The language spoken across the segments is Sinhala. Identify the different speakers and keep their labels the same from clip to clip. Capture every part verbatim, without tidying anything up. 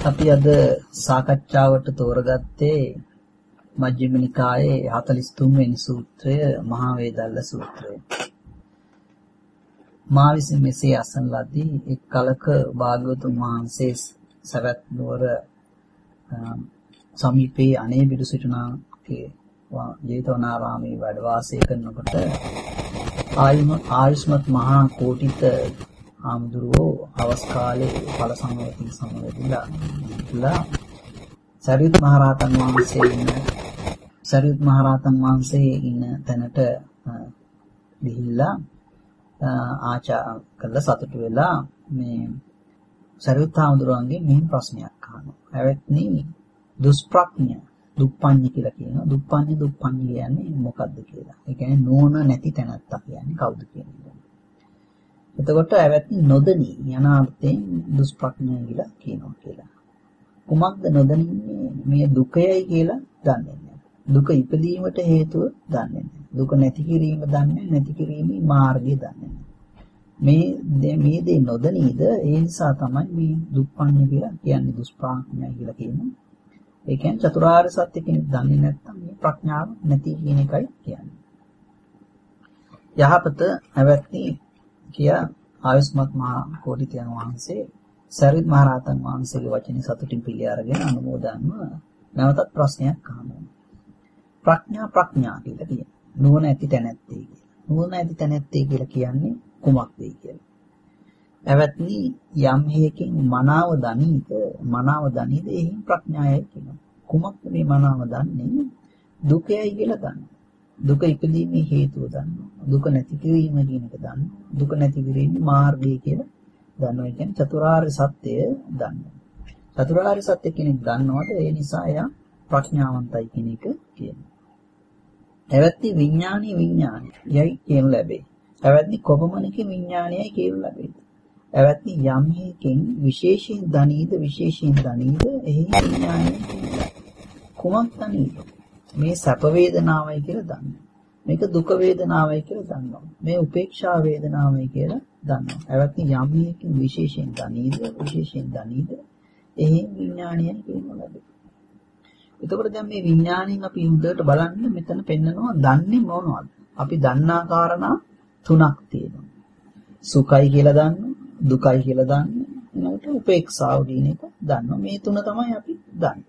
Speaker 1: අපි අද සාකච්ඡාවට තෝරගත්තේ මජ්ක්‍ධිම නිකායේ හතළිස් තුන් වෙනි සූත්‍රය මහා වේදල්ල සූත්‍රය. මා විසින් මෙසේ අසන ලදී එක් කලක භාග්‍යවතුන් වහන්සේ සවැත් නුවර සමීපයේ අනේබිදු සිටුනාගේ ජේතවනාරාමයේ වැඩ වාසය කරනකොට ආයුෂ්මත් මහා කෝටිත ආමුදුරෝ අවස් කාලේ ඵල සමවතින් සමවැදිලා ඉලා සරියුත් මහ රහතන් වහන්සේ ඉන්න සරියුත් මහ රහතන් වහන්සේ ඉන්න තැනට ගිහිල්ලා ආචාර කළා සතුටු වෙලා මේ සරියුත් ආමුදුරන්ගේ මෙහෙම ප්‍රශ්නයක් අහනවා. "ඇවැත්නි දුෂ්ප්‍රඥ දුප්පඤ්ඤ කියලා කියනවා. දුප්පඤ්ඤ දුප්පඤ්ඤ කියන්නේ මොකද්ද කියලා. ඒ කියන්නේ නෝන නැති තැනත්තා කියන්නේ කවුද කියන්නේ. එතකොට ඇවැත්නි නොදනී යන අර්ථයෙන් දුෂ්ප්‍රඥය කියලා කියනවා කියලා. කුමක්ද නොදනින්නේ? මේ දුකයයි කියලා දන්නේ නැහැ. දුක ඉපදීමට හේතුව දන්නේ නැහැ. දුක නැති කිරීම දන්නේ නැති කිරීමේ මාර්ගය දන්නේ නැහැ. මේ මේ දේ නොදනීද? ඒ නිසා තමයි මේ දුප්පඤ්ඤ කියලා කියන්නේ දුෂ්ප්‍රඥය කියලා කියන්නේ. ඒ කියන්නේ චතුරාර්ය සත්‍ය කෙනෙක් දන්නේ නැත්නම් මේ ප්‍රඥාව නැති කියන එකයි කියන්නේ. යහපත ඇවැත්නි කියා ආයුෂ්මත් මහා කෝටිතයන් වහන්සේ සරියුත් මහ රහතන් වහන්සේගේ වචනේ සතුටින් පිළි අරගෙන අනුමෝදන්ව නැවතත් ප්‍රශ්නයක් අහනවා. ප්‍රඥා ප්‍රඥා කියලා කියන්නේ නුවණ ඇති තැනැත්තේ කියලා. නුවණ ඇති තැනැත්තේ කියලා කියන්නේ කුමක්ද කියලා. ඇවැත්නි යම් හේකින් මනාව දනීද මනාව දනීද එහින් ප්‍රඥායයි කියනවා. කුමක්ද මේ මනාව දන්නේ? දුකයි කියලා දන්නවා. දුක ඉපදීමේ හේතුව දන්නවා. දුක නැති කිරීම කියන එක දන්නවා. දුක නැති කිරීමේ මාර්ගය කියලා දන්නවා. ඒ කියන්නේ චතුරාර්ය සත්‍යය දන්නවා. චතුරාර්ය සත්‍ය කෙනෙක් දන්නවද? ඒ නිසා එයා ප්‍රඥාවන්තයි කියන එක කියනවා. එවැත්නි විඥානීය විඥානය යයි කියන ලැබේ. එවැත්නි කොපමණකින් විඥානයයි කියන ලැබේ. එවැත්නි යම් හේකින් විශේෂයෙන් දනීද විශේෂයෙන් දනීද එහි විඥානය කියලා. කුමක් දනීද? මේ සැප වේදනාවයි කියලා දන්නවා. මේක දුක වේදනාවයි කියලා දන්නවා. මේ උපේක්ෂා වේදනාවයි කියලා දන්නවා. එවැත්නි යම් හේකින් විශේෂයෙන් දනීද විශේෂයෙන් දනීද එහි විඥානයයි කියනවා ලැබේ. එතකොට දැන් මේ විඥාණයෙන් අපි හොඳට බලන්න මෙතන පෙන්නනවා දන්නේ මොනවද? අපි දන්නා කාරණා තුනක් තියෙනවා. සුඛයි කියලා දන්නවා, දුකයි කියලා දන්නවා, ඊළඟට උපේක්ෂාව කියන එක දන්නවා. මේ තුන තමයි අපි දන්නේ.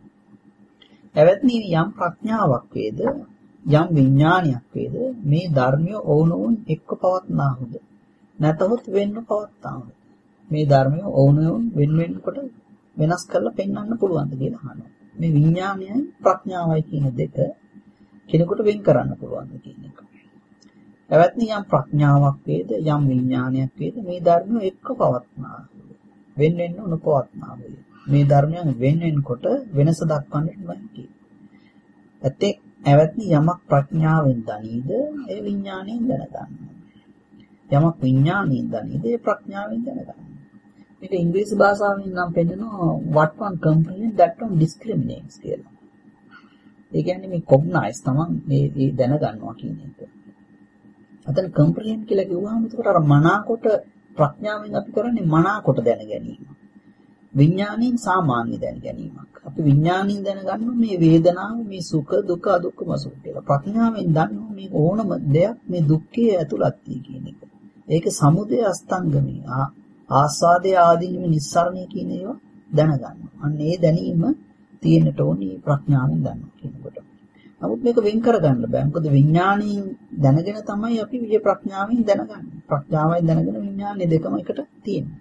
Speaker 1: එවැත්නි යම් ප්‍රඥාවක් වේද, යම් විඥානයක් වේද මේ ධර්මිය ඕනෝන් එක්ක පවත්නාහුද? නැතහොත් වෙන්න පවත්තාහුද? මේ ධර්මිය ඕනෝන් වෙන වෙනකොට වෙනස් කරලා පෙන්වන්න පුළුවන්ද කියලා අහනවා. මේ විඥානයයි ප්‍රඥාවයි කියන දෙක කෙනෙකුට වෙන් කරන්න පුළුවන්ද කියන එක. එවත්නි යම් ප්‍රඥාවක් වේද යම් විඥානයක් වේද මේ ධර්මය එක්ක පවත්නා වෙන වෙන්න නොපවත්නා වේ. මේ ධර්මයන් වෙන වෙනකොට වෙනස දක්වන්නේ නැහැ කියන්නේ. ඇත්තේ එවත්නි යමක් ප්‍රඥාවෙන් දනීද ඒ විඥාණයෙන් දැනගන්නවා. යමක් විඥාණයෙන් දනීද ඒ ප්‍රඥාවෙන් දැනගන්නවා. මේක ඉංග්‍රීසි භාෂාවෙන් නම් පෙන්නනවා what one comprehend that one discriminates කියලා. ඒ කියන්නේ මේ cognize තමන් මේ දැනගන්නවා කියන එක. අතන comprehend කියලා කිව්වහම ඒකට අර මනාකොට ප්‍රඥාවෙන් අපි කරන්නේ මනාකොට දැන ගැනීම. විඥාණයෙන් සාමාන්‍ය දැන ගැනීමක්. අපි විඥාණයෙන් දැනගන්නවා මේ වේදනාව, මේ සුඛ, දුක, අදුක්ඛම සුඛ කියලා. ප්‍රඥාවෙන් දන්නවා මේ ඕනම දෙයක් මේ දුක්ඛයේ ඇතුළත්යි කියන එක. ඒක සමුදය අස්තංගමී ආස්වාදයේ ආදීනම නිස්සාරණය කියන ඒවා දැනගන්නවා. අන්න ඒ දැනීම තියෙන්නට ඕනේ ප්‍රඥාවෙන් දන්නවා කියනකොට. නමුත් මේක වෙන් කරගන්න බෑ. මොකද විඥාණයෙන් දැනගෙන තමයි අපි විද්‍ය ප්‍රඥාවෙන් දැනගන්නේ. ප්‍රඥාවෙන් දැනගෙන විඥානේ දෙකම එකට තියෙනවා.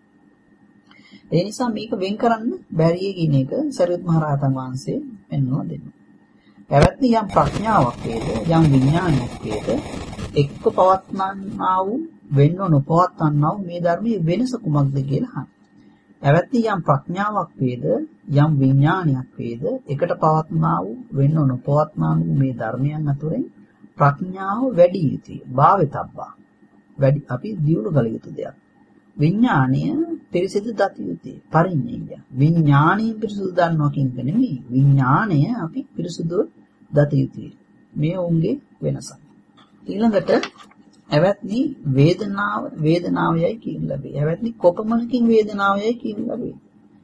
Speaker 1: ඒ නිසා මේක වෙන් කරන්න බැරිය කියන එක සරියුත් මහ රහතන් වහන්සේ පෙන්වනවා දෙනවා. එවත්නි යම් ප්‍රඥාවක් වේද යම් විඥානයක් වේද එක්ක පවත්නා වූ වෙන්න නොපවත්නා වූ මේ ධර්මයේ වෙනස කුමක්ද කියලා අහනවා. එවත්නි යම් ප්‍රඥාවක් වේද යම් විඥානයක් වේද එකට පවත්නා වූ වෙන්න නොපවත්නා වූ මේ ධර්මයන් අතරින් ප්‍රඥාව වැඩි යුතුය. භාවිතබ්බා. වැඩි අපි දියුණු කළ යුතු දෙයක්. විඥාණය පිරිසිදු දත යුතුය. පරිඤ්ඤය. විඥාණයෙන් පිරිසිදු දන්නවා කියන එක නෙමෙයි. විඥාණය අපි පිරිසිදු දත යුතුය. මේ උන්ගේ වෙනසක්. ඊළඟට එවත්නි වේදනාව වේදනාවයයි කියන ලැබේ. එවත්නි කොපමණකින් වේදනාවයයි කියන ලැබේ.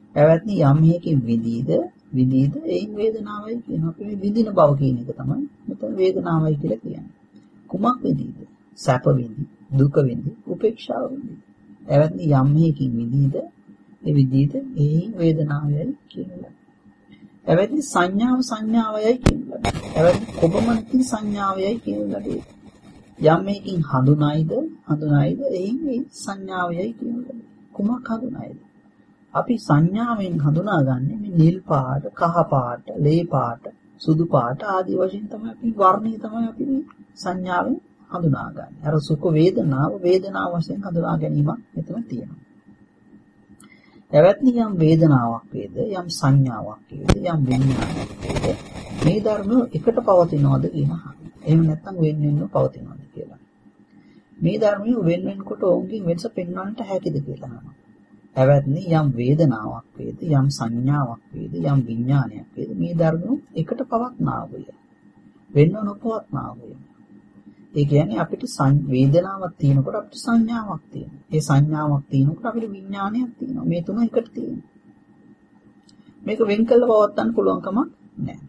Speaker 1: එවත්නි යම් හේකින් විඳීද විඳීද එයින් වේදනාවයි කියනවා. අපි මේ විඳින බව කියන එක තමයි මෙතන වේදනාවයි කියලා කියන්නේ. කුමක් විඳීද? සැප විඳි, දුක විඳි, උපේක්ෂාව විඳි. එවත්නි යම් හේකින් විඳීද ඒ විඳීද එයින් වේදනාවයි කියනවා. එවත්නි සංඥාව සංඥාවයි කියනවා. එවත්නි කොබමනකින් සංඥාවයි කියනවා. යම් හේකින් හඳුනායිද හඳුනායිද එයින් මේ සංඥාවයි කියනවා. කුමක් හඳුනායිද? අපි සංඥාවෙන් හඳුනාගන්නේ මේ නිල් පාට, කහ පාට, ලේ පාට, සුදු පාට ආදී වශයෙන් තමයි අපි වර්ණය තමයි අපි මේ සංඥාවෙන් හඳුනාගන්නේ. අර සුඛ වේදනාව වේදනාව වශයෙන් හඳුනා ගැනීමක් මෙතන තියෙනවා. එවත්නි යම් වේදනාවක් වේද, යම් සංඥාවක් වේද, යම් විඤ්ඤාණයක් වේද මේ ධර්ම එකට පවතිනවද කියනවා. එහෙම නැත්නම් වෙන වෙනම පවතිනවද කියලා. මේ ධර්මයේ වෙන වෙනකොට ඔවුන්ගේ වෙනස පෙන්වන්නට හැකිද කියලා අහනවා. එවත්නි යම් වේදනාවක් වේද, යම් සංඥාවක් වේද, යම් විඥානයක් වේද මේ ධර්ම එකට පවත්නාවය. වෙනව නොපවත්නාවය. ඒ කියන්නේ අපිට වේදනාවක් තියෙනකොට අපිට සංඥාවක් තියෙනවා. ඒ සංඥාවක් තියෙනකොට අපිට විඥානයක් තියෙනවා. මේ තුන එකට තියෙනවා. මේක වෙන් කළ පවත්වන්න පුළුවන් කමක් නැහැ.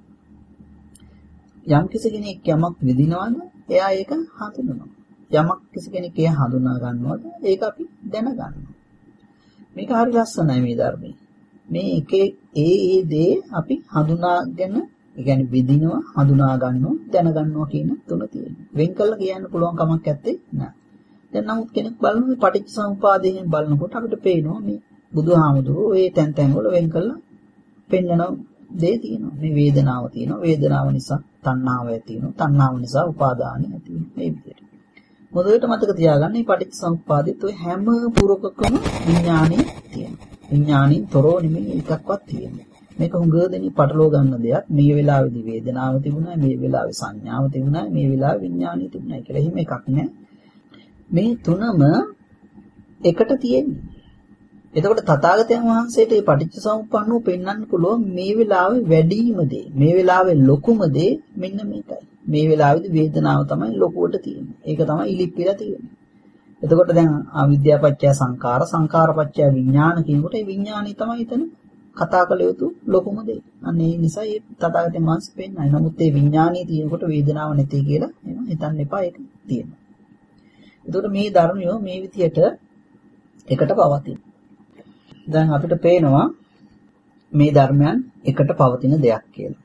Speaker 1: යම් කිසි කෙනෙක් යමක් විඳිනවද එයා ඒක හඳුනනවා. යමක් කිසි කෙනෙක් එයා හඳුනා ගන්නවද ඒක අපි දැනගන්නවා. මේක හරි ලස්සනයි මේ ධර්මයේ. මේ එකේ ඒ ඒ දේ අපි හඳුනාගෙන, ඒ කියන්නේ විඳිනවා, හඳුනා ගන්නවා, දැනගන්නවා කියන තුන තියෙනවා. වෙන් කළා කියන්න පුළුවන් කමක් නැත්තේ නෑ. දැන් නමුත් කෙනෙක් බලන මේ පටිච්චසමුපාදයෙන් බලනකොට අපිට පේනවා මේ බුදුහාමුදුරුවෝ ඒ තැන් තැන් වල වෙන් කළා පෙන්නන දේ තියෙනවා. මේ වේදනාව තියෙනවා. වේදනාව නිසා තණ්හාව ඇති වෙනවා. තණ්හාව නිසා උපාදානය ඇති වෙනවා. මේ විදිහට. මොදේට මතක තියාගන්න මේ පටිච්චසමුප්පාදෙත් ඔය හැම පුරකකම විඥානෙ තියෙනවා. විඥානින් තොරව නෙමෙයි එකක්වත් තියෙන්නේ. මේක හුඟ දෙනෙක් පටලවා ගන්න දෙයක්. මේ වෙලාවේදී වේදනාව තිබුණා, මේ වෙලාවේ සංඥාව තිබුණා, මේ වෙලාවේ විඥානය තිබුණා කියලා. එහෙම එකක් නෑ. මේ තුනම එකට තියෙන්නේ. එතකොට තථාගතයන් වහන්සේට මේ පටිච්චසමුප්පන්නව පෙන්වන්න පුළුවන් මේ වෙලාවේ වැඩිම දේ, මේ වෙලාවේ ලොකුම දේ මෙන්න මේකයි. මේ වෙලාවේදී වේදනාව තමයි ලොකුවට තියෙන්නේ. ඒක තමයි ඉලිප්පිලා තියෙන්නේ. එතකොට දැන් අවිද්‍යාපච්චය සංඛාර, සංඛාරපච්චය විඥාන කියනකොට ඒ විඥානය තමයි එතන කතා කළ යුතු ලොකුම දේ. අන්න ඒ නිසා ඒ තථාගතයන් වහන්සේ පෙන්නයි. නමුත් ඒ විඥානීය තියෙනකොට වේදනාව නැති කියලා එහෙම හිතන්න එපා. ඒක තියෙනවා. එතකොට මේ ධර්මය මේ විදියට එකට පවතින. දැන් අපිට පේනවා මේ ධර්මයන් එකට පවතින දෙයක් කියලා.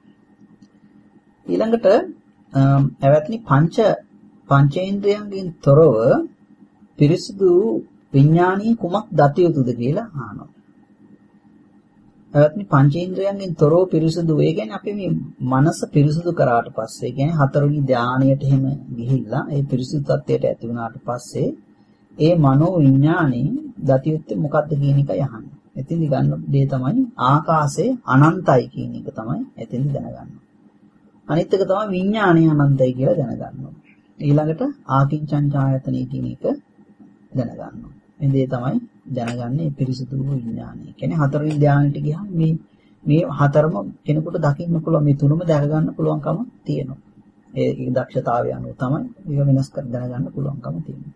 Speaker 1: ඊළඟට එවත්නි පංච පංචේන්ද්‍රයන්ගෙන් තොරව පිරිසිදු විඥානීය කුමක් දත යුතුද කියලා අහනවා. එවත්නි පංචේන්ද්‍රයන්ගෙන් තොරව පිරිසිදු ඒ කියන්නේ අපි මේ මනස පිරිසිදු කරාට පස්සේ, ඒ කියන්නේ හතරවෙනි ධානයට එහෙම ගිහිල්ලා ඒ පිරිසිදු තත්ත්වයට ඇති වුණාට පස්සේ ඒ මනෝ විඥානේ දත යුත්තේ මොකක්ද කියන එකයි අහන්නේ. එතින්දි ගන්න දේ තමයි ආකාශයේ අනන්තයි කියන එක තමයි එතින්දි දැනගන්න. අනිත් එක තමයි විඥානය අනන්තයි කියලා දැනගන්නවා. ඊළඟට ආකින්චඤ්ඤායතනෙ කියන එක දැනගන්නවා. මේ දේ තමයි දැනගන්නේ පිරිසුදු විඥානය. කියන්නේ හතරවෙනි ධානයට ගියාම මේ මේ හතරම කෙනෙකුට දකින්න පුළුවන්, මේ තුනම දැක ගන්න පුළුවන්කම තියෙනවා. ඒ දක්ෂතාවය අනුව තමයි මේක වෙනස් කර දැනගන්න පුළුවන්කම තියෙනවා.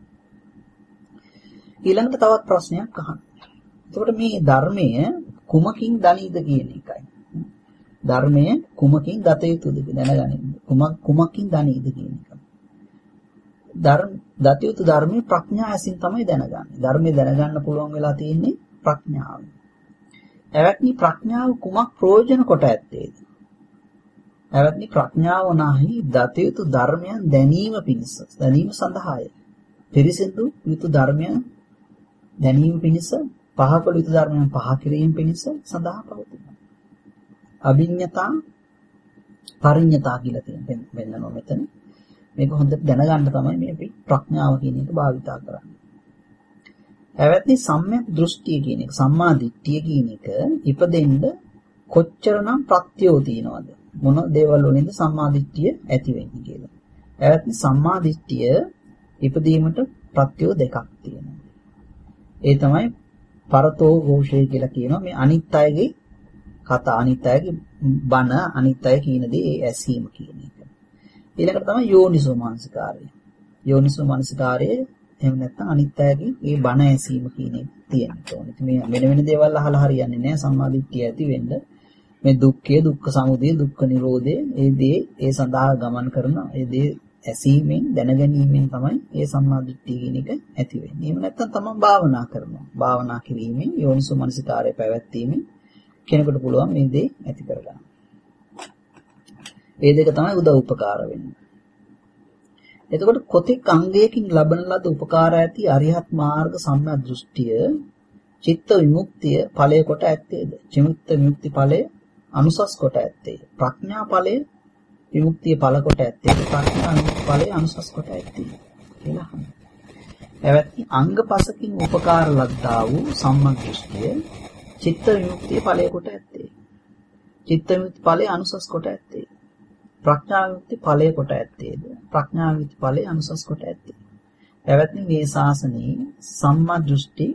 Speaker 1: ඊළඟට තවත් ප්‍රශ්නයක් අහන්න. එතකොට මේ ධර්මය කුමකින් දනීද කියන එකයි. ධර්මය කුමකින් දත යුතුද දැනගන්න. කුමක් කුමකින් දනීද කියන එක. ධර්ම දත යුතු ධර්මයේ ප්‍රඥා ඇසින් තමයි දැනගන්නේ. ධර්මයේ දැනගන්න පුළුවන් වෙලා තියෙන්නේ ප්‍රඥාව. එවත්නි ප්‍රඥාව කුමක් ප්‍රයෝජන කොට ඇත්තේද? එවත්නි ප්‍රඥාව නැහි දත යුතු ධර්මයන් දැනීම පිණිස දැනීම සඳහාය. පිරිසිදු යුතු ධර්මයන් දැනීම පිණිස, පහකල යුතු ධර්මයන් පහ කිරීම පිණිස සඳහා පවතිනවා. අභිඤ්ඤතා පරිඤ්ඤතා කියලා තියෙන වෙන්නනවා මෙතන. මේක හොඳට දැනගන්න තමයි මේ අපි ප්‍රඥාව කියන එක භාවිතා කරන්නේ. එවත්නි සම්‍යක් දෘෂ්ටිය කියන එක, සම්මා දිට්ඨිය කියන එක ඉපදෙන්න කොච්චරනම් ප්‍රත්‍යෝ තියනවද? මොන දේවල් වලින්ද සම්මා දිට්ඨිය ඇති වෙන්නේ කියලා. එවත්නි සම්මා දිට්ඨිය ඉපදීමට ප්‍රත්‍යෝ දෙකක් තියෙනවා. ඒ තමයි පරතෝ ഘോഷය කියලා කියනවා. මේ අනිත් අයගේ කතා, අනිත් අයගේ බණ, අනිත් අය කියන දේ ඇසීම කියන එක. ඊළඟට තමයි යෝනිසෝ මනසිකාරය. යෝනිසෝ මනසිකාරයේ එහෙම නැත්නම් අනිත් අයගේ මේ බණ ඇසීම කියන එක තියෙන්න ඕනේ. මේ වෙන වෙන දේවල් අහලා හරියන්නේ නැහැ සම්මාදිට්ඨිය ඇති වෙන්න. මේ දුක්ඛය, දුක්ඛ සමුදය, දුක්ඛ නිරෝධය, ඒ දේ ඒ සඳහා ගමන් කරන ඒ දේ ඇසීමෙන් දැනගැනීමෙන් තමයි මේ සම්මාදිට්ඨිය කියන එක ඇති වෙන්නේ. එහෙම නැත්නම් තමන් භාවනා කරනවා. භාවනා කිරීමෙන් යෝනිසෝ මනසිකාරය පැවැත්වීමෙන් කෙනෙකුට පුළුවන් මේ දේ ඇති කරගන්න. මේ දෙක තමයි උදව් උපකාර වෙන්නේ. එතකොට කොතෙක් අංගයකින් ලබන ලද උපකාර ඇති අරිහත් මාර්ග සම්‍යක් දෘෂ්ටිය චිත්ත විමුක්තිය ඵලය කොට ඇත්තේද? චිත්ත විමුක්ති ඵලය අනුසස් කොට ඇත්තේද? ප්‍රඥා ඵලය විමුක්තිය ඵල කොට ඇත්තේද? ප්‍රඥා විමුක්ති ඵලය අනුසස් කොට ඇත්තේද? කියලා අහනවා. එවැනි අංග පසකින් උපකාර ලද්දා වූ සම්‍යක් දෘෂ්ටිය චිත්ත විමුක්තිය ඵලය කොට ඇත්තේ. චිත්ත විමුක්ති ඵලය අනුසස් කොට ඇත්තේ. ප්‍රඥා විමුක්ති ඵලය කොට ඇත්තේද? ප්‍රඥා විමුක්ති ඵලය අනුසස් කොට ඇත්තේ. එවැනි මේ ශාසනයේ සම්මා දෘෂ්ටි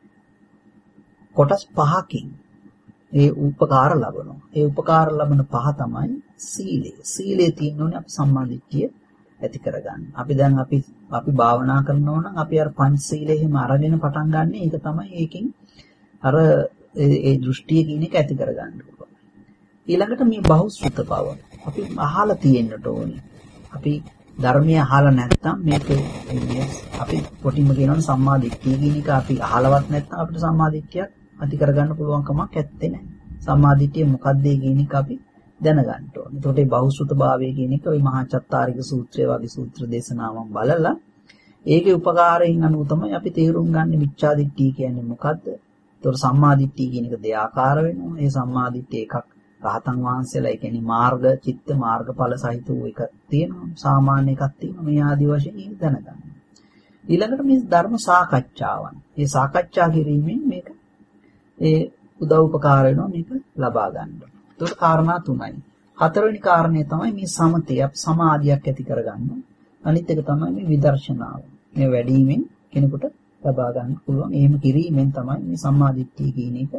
Speaker 1: කොටස් පහකින් ඒ උපකාර ලබනවා. ඒ උපකාර ලබන පහ තමයි සීලය. සීලේ තියෙනුනේ අපි සම්මා දිට්ඨිය ඇති කරගන්න. අපි දැන් අපි අපි භාවනා කරනවා නම් අපි අර පංච සීලය එහෙම අරගෙන පටන් ගන්න. ඒක තමයි ඒකෙන් අර ඒ දෘෂ්ටිය කියන එක ඇති කරගන්න පුළුවන්. ඊළඟට මේ බහුශ්‍රුත බව අපි අහලා තියෙන්නට ඕනේ. අපි ධර්මය අහලා නැත්නම් මේක අපි කොටින්ම කියනවා සම්මා දිට්ඨිය කියන එක අපි අහලවත් නැත්නම් අපිට සම්මා දිට්ඨියක් ඇති කරගන්න පුළුවන් කමක් නැත්තේ නෑ. සම්මා දිට්ඨිය මොකක්ද කියන එක අපි දැනගන්න ඕනේ. එතකොට මේ බහුශ්‍රුත භාවය කියන එක ওই මහා චත්තාරික සූත්‍රය වගේ සූත්‍ර දේශනාවන් බලලා ඒකේ උපකාරයෙන් අනුව තමයි අපි තේරුම් ගන්න මිච්ඡා දිට්ඨිය කියන්නේ මොකද්ද? එතකොට සම්මා දිට්ඨිය කියන එක දෙආකාර වෙනවා. ඒ සම්මා දිට්ඨිය එකක් රහතන් වහන්සේලා ඒ කියන්නේ මාර්ග චිත්ත මාර්ගඵල සහිත වූ එක තියෙනවා. සාමාන්‍ය එකක් තියෙනවා. මේ ආදි වශයෙන් ඒක දැනගන්න. ඊළඟට මේ ධර්ම සාකච්ඡාවන්. මේ සාකච්ඡා කිරීමෙන් මේක ඒ උදව් උපකාර වෙනවා මේක ලබා ගන්න. ඒකට කාරණා තුනයි. හතරවෙනි කාරණය තමයි මේ සමතය අපි සමාධියක් ඇති කරගන්න. අනිත් එක තමයි මේ විදර්ශනාව. මේ වැඩිමෙන් කෙනෙකුට ලබා ගන්න පුළුවන්. එහෙම කිරීමෙන් තමයි මේ සම්මා දිට්ඨිය කියන එක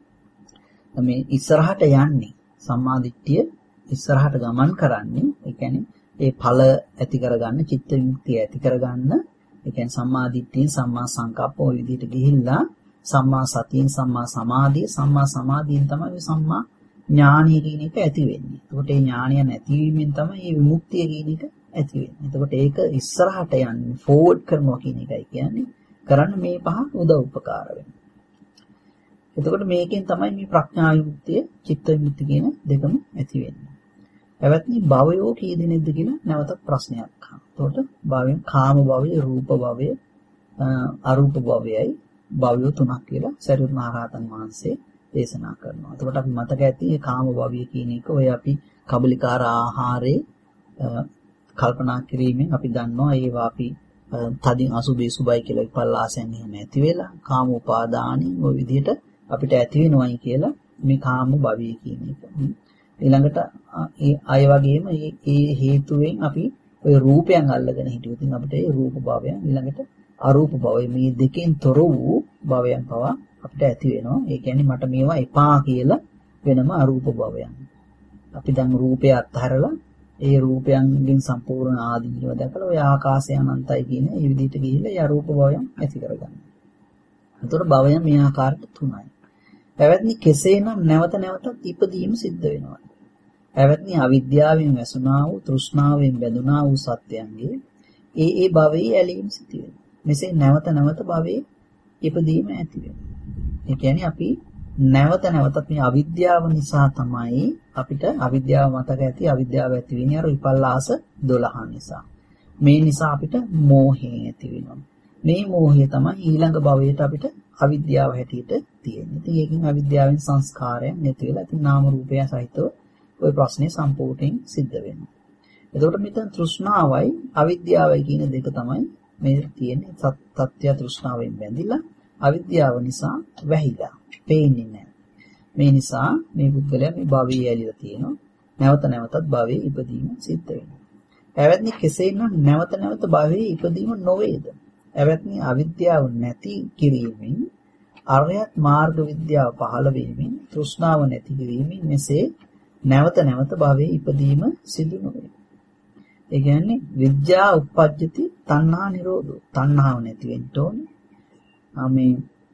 Speaker 1: මේ ඉස්සරහට යන්නේ. සම්මා දිට්ඨිය ඉස්සරහට ගමන් කරන්නේ. ඒ කියන්නේ ඒ ඵල ඇති කරගන්න, චිත්ත විමුක්තිය ඇති කරගන්න. ඒ කියන්නේ සම්මා දිට්ඨියෙන් සම්මා සංකප්ප ඔය විදිහට ගිහිල්ලා සම්මා සතියෙන් සම්මා සමාධිය, සම්මා සමාධියෙන් තමයි සම්මා ඥානිය කියන එක ඇති වෙන්නේ. එතකොට මේ ඥානිය නැතිවීමෙන් තමයි මේ විමුක්තිය කියන එක ඇති වෙන්නේ. එතකොට ඒක ඉස්සරහට යන්නේ ෆෝවර්ඩ් කරනවා කියන එකයි කියන්නේ. කරන්න මේ පහ උදව් උපකාර වෙනවා. එතකොට මේකෙන් තමයි මේ ප්‍රඥා විමුක්තිය, චිත්ත විමුක්තිය කියන දෙකම ඇති වෙන්නේ. එවත්නි භවයෝ කී දෙනෙක්ද කියලා නැවතත් ප්‍රශ්නයක් අහනවා. එතකොට භවයෙන් කාම භවය, රූප භවය, අරූප භවයයි භවය තුනක් කියලා සරියුත් මහ රහතන් වහන්සේ දේශනා කරනවා. එතකොට අපි මතක ඇති මේ කාම භවය කියන එක ඔය අපි කබලිකාර ආහාරේ කල්පනා කිරීමෙන් අපි දන්නවා ඒවා අපි තදින් අසුබේ සුබයි කියලා විපල්ලාසයන් එහෙම ඇති වෙලා කාම උපාදානින් ওই විදිහට අපිට ඇති වෙනවයි කියලා මේ කාම භවය කියන එක. ඊළඟට ඒ අය වගේම මේ හේතුවෙන් අපි ওই රූපයන් අල්ලගෙන හිටියොත් අපිට ඒ රූප භවයන් ඊළඟට අරූප භවය මේ දෙකෙන් තොර වූ භවයන් පවා අපිට ඇති වෙනවා. ඒ කියන්නේ මට මේවා එපා කියලා වෙනම අරූප භවයන්. අපි දැන් රූපය අත්හැරලා ඒ රූපයන්ගෙන් සම්පූර්ණ ආදීනව දැකලා ඔය ආකාශය අනන්තයි කියන මේ විදිහට ගිහිල්ලා ඒ අරූප භවයන් ඇති කරගන්නවා. එතකොට භවය මේ ආකාරයට තුනයි. පැවැත්නි කෙසේනම් නැවත නැවතත් ඉපදීම සිද්ධ වෙනවා. පැවැත්නි අවිද්‍යාවෙන් වැසුණා වූ තෘෂ්ණාවෙන් බැඳුණා වූ සත්‍යයන්ගේ ඒ ඒ භවයේ ඇලීම සිද්ධ වෙනවා. මෙසේ නැවත නැවත භවයේ ඉපදීම ඇති වෙනවා. ඒ කියන්නේ අපි නැවත නැවතත් මේ අවිද්‍යාව නිසා තමයි අපිට අවිද්‍යාව මතක ඇති අවිද්‍යාව ඇති වෙන්නේ අර විපල්ලාස දොළහ නිසා. මේ නිසා අපිට මෝහය ඇති වෙනවා. මේ මෝහය තමයි ඊළඟ භවයට අපිට අවිද්‍යාව හැටියට තියෙන්නේ. ඉතින් ඒකෙන් අවිද්‍යාවෙන් සංස්කාරයන් නැති වෙලා ඉතින් නාම රූපය සහිතව ওই ප්‍රශ්නේ සම්පූර්ණයෙන් සිද්ධ වෙනවා. එතකොට මෙතන තෘෂ්ණාවයි අවිද්‍යාවයි කියන දෙක තමයි මේ තියෙන්නේ. සත්‍ය තෘෂ්ණාවෙන් බැඳිලා අවිද්‍යාව නිසා වැහිලා පේන්නේ නැහැ. මේ නිසා මේ පුද්ගලයා මේ භවයේ ඇලිලා තියෙනවා. නැවත නැවතත් භවයේ ඉපදීම සිද්ධ වෙනවා. එවැත්නි කෙසේනම් නැවත නැවත භවයේ ඉපදීම නොවේද? එවැත්නි අවිද්‍යාව නැති කිරීමෙන් අරියත් මාර්ග විද්‍යාව පහළ වීමෙන් තෘෂ්ණාව නැති කිරීමෙන් මෙසේ නැවත නැවත භවයේ ඉපදීම සිදු නොවේ. ඒ කියන්නේ විද්‍යා උප්පජ්ජති තණ්හා නිරෝධෝ. තණ්හාව නැති වෙන්න ඕනේ. මේ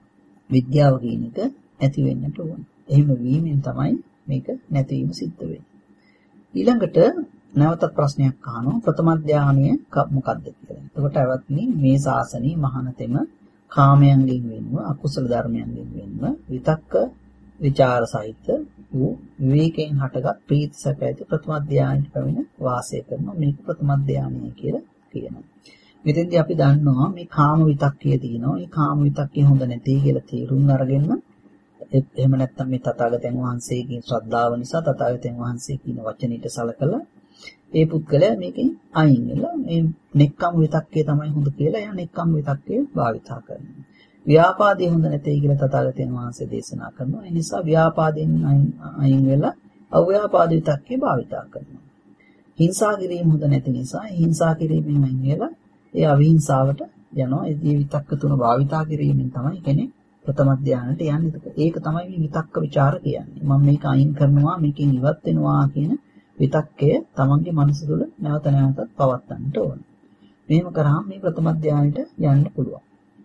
Speaker 1: විද්‍යාව කියන එක ඇති වෙන්නට ඕන. එහෙම වීමෙන් තමයි මේක නැතිවීම සිද්ධ වෙන්නේ. ඊළඟට නැවතත් ප්‍රශ්නයක් අහනවා ප්‍රථම ධානය මොකක්ද කියලා. එතකොට අවත්නි මේ ශාසනී මහානතෙම කාමයන්ගෙන් වෙන්ව අකුසල ධර්මයන්ගෙන් වෙන්ව විතක්ක විචාර සහිත වූ විවේකයෙන් හටගත් ප්‍රීති සැප ඇති ප්‍රථම ධානයට පැමිණ වාසය කරනවා. මේක ප්‍රථම ධානය කියලා කියනවා. මෙතෙන්දී අපි දන්නවා මේ කාම විතක්කය තියෙනවා. මේ කාම විතක්කය හොඳ නැtei කියලා තේරුම් අරගෙන එහෙම නැත්නම් මේ තථාගතයන් වහන්සේගේ ශ්‍රද්ධාව නිසා තථාගතයන් වහන්සේ කියන වචනෙට සලකලා ඒ පුද්ගලයා මේකෙන් අයින් වෙලා මේ නෙක්ඛම් විතක්කේ තමයි හොඳ කියලා එයා නෙක්ඛම් විතක්කේ භාවිතා කරනවා. ව්‍යාපාදේ හොඳ නැtei කියලා තථාගතයන් වහන්සේ දේශනා කරනවා. ඒ නිසා ව්‍යාපාදයෙන් අයින් වෙලා අව්‍යාපාද විතක්කේ භාවිතා කරනවා. හිංසා කිරීම හොඳ නැති නිසා හිංසා කිරීමෙන් අයින් වෙලා ඒ අවිහිංසාවට යනවා. ඒ විතක්ක තුන භාවිතා කිරීමෙන් තමයි කෙනෙක් ප්‍රථම ධානයට යන්නේ. ඒක තමයි මේ විතක්ක ਵਿਚාර කියන්නේ. මම මේක අයින් කරනවා මේකෙන් ඉවත් වෙනවා කියන විතක්කය තමන්ගේ මනස තුළ නැවත නැවතත් පවත්වන්නට ඕන. මෙහෙම කරාම මේ ප්‍රථම ධානයට යන්න පුළුවන්.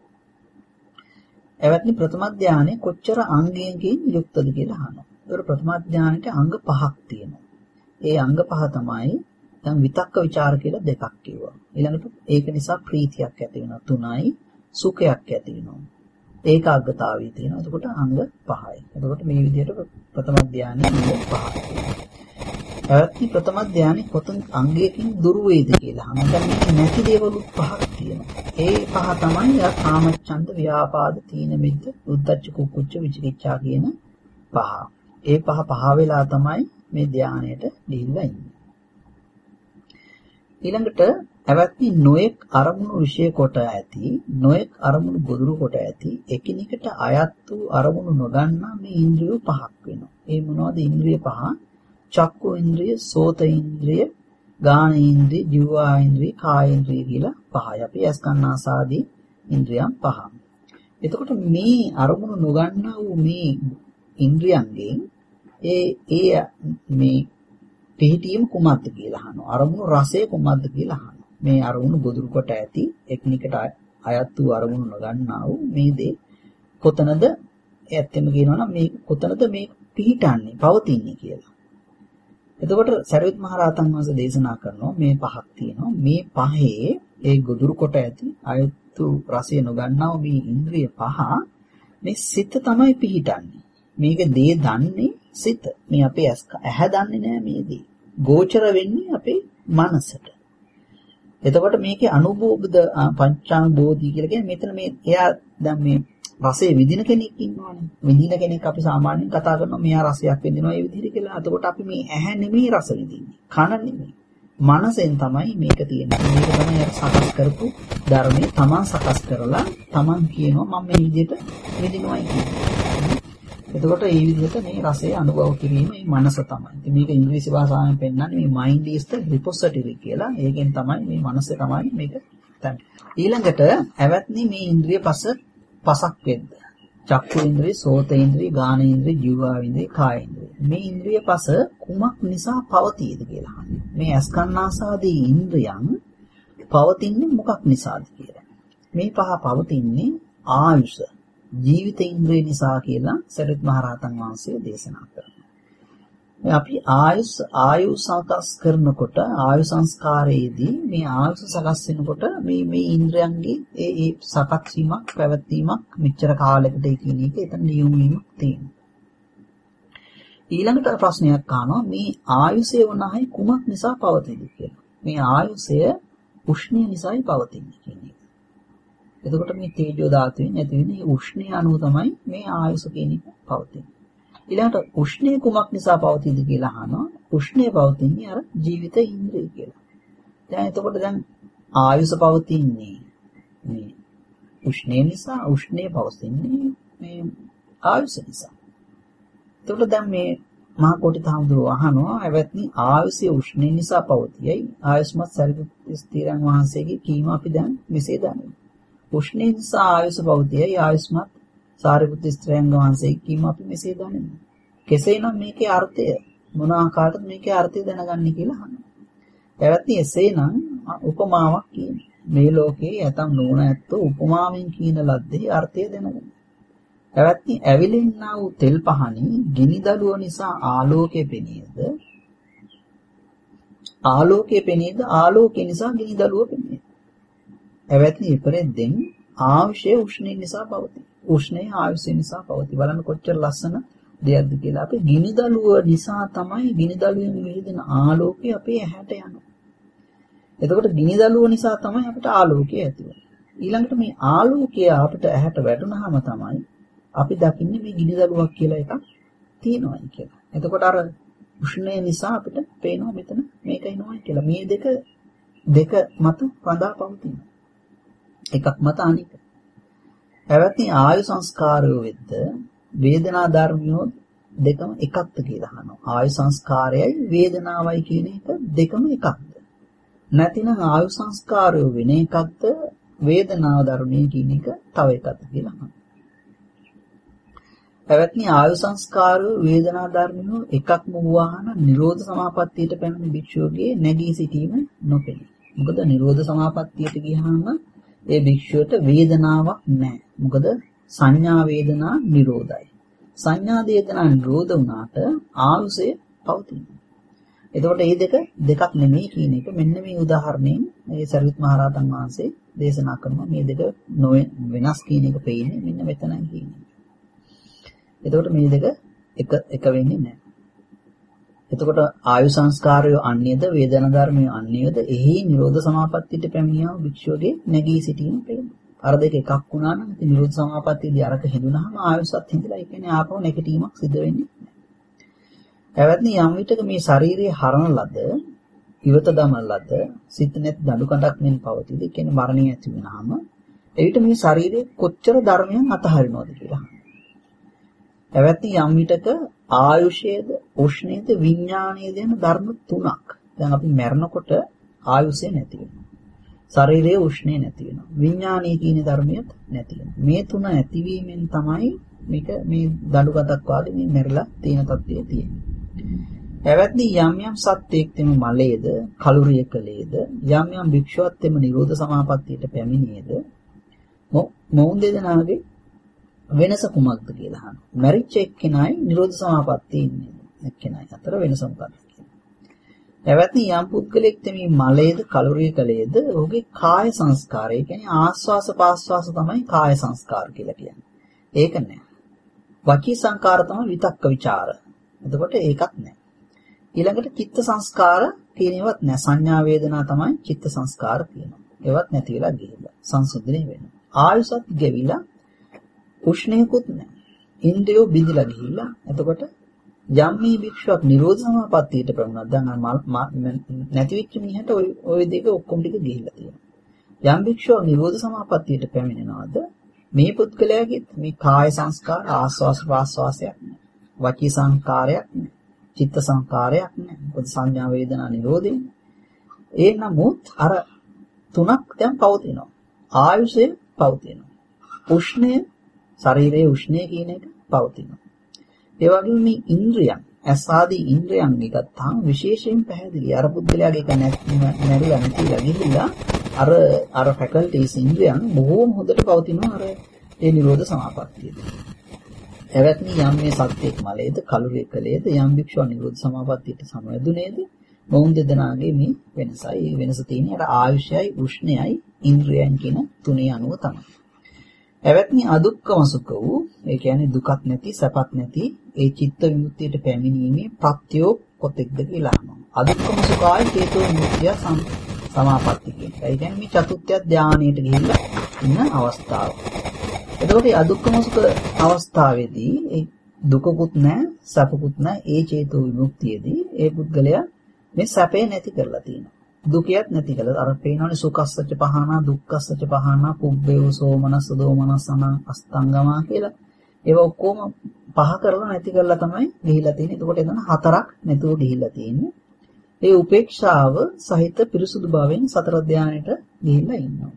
Speaker 1: එවත්නි ප්‍රථම ධානයේ කොච්චර අංගයකින් යුක්තද කියලා අහනවා. ඒතර ප්‍රථම ධානයේ අංග පහක් තියෙනවා. ඒ අංග පහ තමයි දැන් විතක්ක ਵਿਚාර කියලා දෙකක් කිව්වා. ඊළඟට ඒක නිසා ප්‍රීතියක් ඇති වෙනවා. තුනයි සුඛයක් ඇති වෙනවා. ඒකාග්‍රතාවය තියෙනවා. එතකොට අංග පහයි. එතකොට මේ විදිහට ප්‍රථම ධානයේ අංග පහයි. ඇත්තටම ප්‍රථම ධානයේ කොතන අංගයකින් දුරු වේද කියලා අහනවා. දැන් මේක නැති දේවල් පහක් තියෙනවා. ඒ පහ තමයි යා කාමච්ඡන්ද, ව්‍යාපාද, තීන මිද්ද, උද්ධච්ච කුක්කුච්ච විචිකිච්ඡා කියන පහ. ඒ පහ පහ වෙලා තමයි මේ ධානයට ගිහිල්ලා ඉන්නේ. ඊළඟට ඇවැත්නි නොඑක් අරමුණු විශේෂ කොට ඇති නොඑක් අරමුණු ගොදුරු කොට ඇති එකිනෙකට අයත් වූ අරමුණු නොගන්නා මේ ඉන්ද්‍රිය පහක් වෙනවා. ඒ මොනවද ඉන්ද්‍රිය පහ? චක්කු ඉන්ද්‍රිය, සෝත ඉන්ද්‍රිය, ගාන ඉන්ද්‍රිය, ජීවා ඉන්ද්‍රිය, කාය ඉන්ද්‍රිය කියලා පහයි. අපි ඇස් කන් ආසාදී ඉන්ද්‍රියන් පහ. එතකොට මේ අරමුණු නොගන්නා වූ මේ ඉන්ද්‍රියන්ගෙන් ඒ ඒ මේ පිහිටීම කුමක්ද කියලා අහනවා. අරමුණු රසය කුමක්ද කියලා අහනවා. මේ අරමුණු ගොදුරු කොට ඇති එකිනෙකට අයත් වූ අරමුණු නොගන්නා වූ මේ දේ කොතනද ඇත්තම කියනවා නම් මේ කොතනද මේ පිහිටන්නේ පවතින්නේ කියලා. එතකොට සරියුත් මහ රහතන් වහන්සේ දේශනා කරනවා මේ පහක් තියෙනවා. මේ පහේ ඒ ගොදුරු කොට ඇති අයත් වූ රසය නොගන්නා වූ මේ ඉන්ද්‍රිය පහ මේ සිත තමයි පිහිටන්නේ. මේක දේ දන්නේ සිත. මේ අපේ ඇහැ දන්නේ නෑ මේ දේ. ගෝචර වෙන්නේ අපේ මනසට. එතකොට මේකේ අනුභෝගද පංචාංග බෝධි කියලා කියන්නේ මෙතන මේ එයා දැන් මේ රසයේ විඳින කෙනෙක් ඉන්නවනේ. විඳින කෙනෙක් අපි සාමාන්‍යයෙන් කතා කරනවා මෙයා රසයක් විඳිනවා ඒ විදිහට කියලා. එතකොට අපි මේ ඇහැ නෙමෙයි රස විඳින්නේ. කන නෙමෙයි. මනසෙන් තමයි මේක තියෙන්නේ. මේක තමයි අර සකස් කරපු ධර්මයේ තමන් සකස් කරලා තමන් කියනවා මම මේ විදිහට විඳිනවායි කියන්නේ. එතකොට මේ විදිහට මේ රසය අනුභව කිරීම මේ මනස තමයි. ඉතින් මේක ඉංග්‍රීසි භාෂාවෙන් පෙන්නන්නේ මේ mind is the repository කියලා. ඒකෙන් තමයි මේ මනස තමයි මේක තන. ඊළඟට ඇවැත්නි මේ ඉන්ද්‍රිය පස පසක් වෙද්ද. චක්කු ඉන්ද්‍රිය, සෝත ඉන්ද්‍රිය, ගාන ඉන්ද්‍රිය, ජීවා ඉන්ද්‍රිය, කාය ඉන්ද්‍රිය. මේ ඉන්ද්‍රිය පස කුමක් නිසා පවතීද කියලා අහනවා. මේ අස්කන්නාසාදී ඉන්ද්‍රියන් පවතින්නේ මොකක් නිසාද කියලා. මේ පහ පවතින්නේ ආයුෂ ජීවිත ඉන්ද්‍රිය නිසා කියලා සරියුත් මහ රහතන් වහන්සේ දේශනා කරනවා. අපි ආයුස් ආයු සකස් කරනකොට ආයු සංස්කාරයේදී මේ ආයුස සකස් වෙනකොට මේ මේ ඉන්ද්‍රයන්ගේ ඒ ඒ සකස් වීමක් පැවැත්වීමක් මෙච්චර කාලයකට කියන එක එතන නියම වීමක් තියෙනවා. ඊළඟට ප්‍රශ්නයක් අහනවා මේ ආයුසය වුණායි කුමක් නිසා පවතිද කියලා. මේ ආයුසය උෂ්ණය නිසායි පවතින්නේ කියන එක. එතකොට මේ තේජෝ ධාතුවෙන් ඇති වෙන මේ උෂ්ණය අනුව තමයි මේ ආයුෂ කියන එක පවතින්නේ. ඊළඟට උෂ්ණය කුමක් නිසා පවතිද කියලා අහනවා. උෂ්ණය පවතින්නේ අර ජීවිත ඉන්ද්‍රිය කියලා. දැන් එතකොට දැන් ආයුෂ පවතින්නේ මේ උෂ්ණය නිසා, උෂ්ණය පවතින්නේ මේ ආයුෂ නිසා. එතකොට දැන් මේ මහා කෝටිතහඳුරෝ අහනවා එවත්නි ආයුෂය උෂ්ණය නිසා පවතියයි ආයුෂ්මත් සරියුත් ස්ථිරයන් වහන්සේගේ කීම අපි දැන් මෙසේ දන්නවා. උෂ්ණය නිසා ආයුෂ පවතියයි ආයුෂ්මත් සාරිපුත්‍ර ස්ත්‍රයන් වහන්සේ කීම අපි මෙසේ දනිමු. කෙසේනම් මේකේ අර්ථය මොන ආකාරයකද මේකේ අර්ථය දැනගන්නේ කියලා අහනවා. එවත්නි එසේනම් උපමාවක් කියන්නේ. මේ ලෝකේ ඇතම් නුවණ ඇත්තෝ උපමාවෙන් කියන ලද්දේ අර්ථය දැනගන්න. එවත්නි ඇවිලෙන්නා වූ තෙල් පහනි ගිනි දළුව නිසා ආලෝකය පෙනේද? ආලෝකය පෙනේද? ආලෝකය නිසා ගිනි දළුව පෙනේද? එවත්නි ඉපරෙද්දෙන් ආයුෂය උෂ්ණය නිසා පවතී. උෂ්ණය ආයුෂය නිසා පවතී. බලන්න කොච්චර ලස්සන දෙයක්ද කියලා. අපි ගිනි දළුව නිසා තමයි ගිනි දළුවෙන් විහිදෙන ආලෝකය අපේ ඇහැට යනවා. එතකොට ගිනි දළුව නිසා තමයි අපිට ආලෝකය ඇති වෙන්නේ. ඊළඟට මේ ආලෝකය අපිට ඇහැට වැටුනහම තමයි අපි දකින්නේ මේ ගිනි දළුවක් කියලා එකක් තියෙනවායි කියලා. එතකොට අර උෂ්ණය නිසා අපිට පේනවා මෙතන මේක එනවායි කියලා. මේ දෙක දෙක මත රඳා පවතින. එකක් මත අනික. එවත්නි ආයු සංස්කාරය වෙද්ද වේදනා ධර්මියෝ දෙකම එකක්ද කියලා අහනවා. ආයු සංස්කාරයයි වේදනාවයි කියන එක දෙකම එකක්ද? නැතිනම් ආයු සංස්කාරය වෙන එකක්ද වේදනාව ධර්මයේ කියන එක තව එකක්ද කියලා අහනවා. එවත්නි ආයු සංස්කාරය වේදනා ධර්මියෝ එකක්ම වූවාන නිරෝධ සමාපත්තියට පැමිණි භික්ෂුවගේ නැගී සිටීම නොපෙනේ. මොකද නිරෝධ සමාපත්තියට ගියාම ඒ භික්ෂුවට වේදනාවක් නැහැ. මොකද සංඥා වේදනා නිරෝධයි. සංඥා වේදනා නිරෝධ වුණාට ආයුෂය පවතිනවා. එතකොට මේ දෙක දෙකක් නෙමෙයි කියන එක මෙන්න මේ උදාහරණයෙන් මේ සරියුත් මහ රහතන් වහන්සේ දේශනා කරනවා. මේ දෙක වෙනස් කියන එක පෙන්නේ මෙන්න මෙතනයි කියන්නේ. එතකොට මේ දෙක එක එක වෙන්නේ නැහැ. එතකොට ආයු සංස්කාරය අන්‍යද වේදනා ධර්මය අන්‍යද එහි නිරෝධ සමාපත්තියට පැමිණියා භික්ෂුවගේ නැගී සිටීම පෙන්නේ. අර දෙක එකක් වුණා නම් ඉතින් නිරෝධ සමාපත්තියදී අරක හිඳුනහම ආයුසත් හිඳලා ඒ කියන්නේ ආපහු නැගිටීමක් සිදු වෙන්නේ නැහැ. එවත්නි යම් විටක මේ ශාරීරියේ හරන ලද ඉවත දමන ලද සිත නැති දඩු කඩක් මෙන් පවතිද. ඒ කියන්නේ මරණය ඇති වෙනාම එවිට මේ ශාරීරියේ කොච්චර ධර්මයන් අතහරිනවද කියලා. එවත්නි යම් විටක ආයුෂයේද උෂ්ණයේද විඥානයේද යන ධර්ම තුනක්. දැන් අපි මරනකොට ආයුෂය නැති වෙනවා. ශරීරයේ උෂ්ණය නැති වෙනවා. විඥානීය කියන ධර්මියත් නැති වෙනවා. මේ තුන ඇතිවීමෙන් තමයි මේක මේ දඬු ගතක් වාගේ මේ මෙරලා තියෙන තත්ත්වයේ තියෙන්නේ. එවත්නි යම් යම් සත්‍යයක් තෙම මලයේද කලුරියකලේද යම් යම් භික්ෂුවත් තෙම නිරෝධ සමාපත්තියට පැමිණියේද මොවුන් දෙදෙනාගේ වෙනස කුමක්ද කියලා අහනවා. මරිච්ච එක්කෙනයි නිරෝධ සමාපත්තියේ ඉන්නේ. එක්කෙනයි අතර වෙනස මොකක්ද කියලා. එවත්නි යම් පුද්ගලෙක් තෙමි මලයේද කලුරියකලේද ඔහුගේ කාය සංස්කාරය කියන්නේ ආස්වාස පාස්වාස තමයි කාය සංස්කාර කියලා කියන්නේ. ඒක නෑ. වචී සංකාර තමයි විතක්ක ਵਿਚාර. එතකොට ඒකක් නෑ. ඊළඟට චිත්ත සංස්කාර කියන ඒවත් නෑ. සංඥා වේදනා තමයි චිත්ත සංස්කාර කියනවා. ඒවත් නැති වෙලා ගිහිල්ලා සංසුද්ධිනේ වෙනවා. ආයුසත් ගෙවිලා උෂ්ණයකුත් නෑ. ඉන්ද්‍රියෝ බිඳිලා ගිහිල්ලා. එතකොට යම් මේ භික්ෂුවක් නිරෝධ සමාපත්තියට ප්‍රමුණා. දැන් නැති වෙච්ච මිනිහට ওই ওই දෙක ඔක්කොම ටික ගිහිල්ලා තියෙනවා. යම් භික්ෂුවක් නිරෝධ සමාපත්තියට පැමිණෙනවද මේ පුද්ගලයාගේ මේ කාය සංස්කාර ආස්වාස් ප්‍රාස්වාසයක් නෑ. වචී සංස්කාරයක් නෑ. චිත්ත සංස්කාරයක් නෑ. මොකද සංඥා වේදනා නිරෝධයෙන්. ඒ නමුත් අර තුනක් දැන් පවතිනවා. ආයුෂය පවතිනවා. උෂ්ණය ශරීරයේ උෂ්ණය කියන එක පවතිනවා. ඒ වගේම මේ ඉන්ද්‍රියන් ඇස් ආදී ඉන්ද්‍රියන් ගත්තාම විශේෂයෙන් පැහැදිලි. අර පුද්ගලයාගේ එක නැරිලා නැතිලා ගිහිල්ලා අර අර ෆැකල්ටිස් ඉන්ද්‍රියන් බොහෝම හොඳට පවතිනවා අර ඒ නිරෝධ සමාපත්තියේදී. එවත්නි යම් මේ සත්‍යයක් මලයේද කලුරියකලේද යම් භික්ෂුව නිරෝධ සමාපත්තියට සමවැදුනේද මොවුන් දෙදෙනාගේ මේ වෙනසයි. ඒ වෙනස තියෙන්නේ අර ආයුෂයයි උෂ්ණයයි ඉන්ද්‍රියයන් කියන තුනේ අනුව තමයි. එවත්නි අදුක්කම සුඛ වූ ඒ කියන්නේ දුකක් නැති සැපත් නැති ඒ චිත්ත විමුක්තියට පැමිණීමේ ප්‍රත්‍යෝ කොතෙක්ද කියලා අහනවා. අදුක්කම සුඛාය හේතෝ විමුක්තිය සමාපatti කියන එක. ඒ කියන්නේ මේ චතුත්ථ ධානයට ගිහිල්ලා ඉන්න අවස්ථාව. එතකොට මේ අදුක්කම සුඛ අවස්ථාවේදී ඒ දුකකුත් නැහැ සැපකුත් නැහැ ඒ චේතෝ විමුක්තියේදී ඒ පුද්ගලයා මේ සැපේ නැති කරලා තියෙනවා. දුකියත් නැති කළා. අර පේනවනේ සුඛස්සච පහනා දුක්ඛස්සච පහනා පුබ්බේව සෝමනස්ස දෝමනස්සන අස්තංගමා කියලා. ඒව ඔක්කොම පහ කරලා නැති කරලා තමයි ගිහිලා තියෙන්නේ. එතකොට එතන හතරක් නැතුව ගිහිලා තියෙන්නේ. ඒ උපේක්ෂාව සහිත පිරිසුදු භාවයෙන් සතර ධානයට ගිහිලා ඉන්නවා.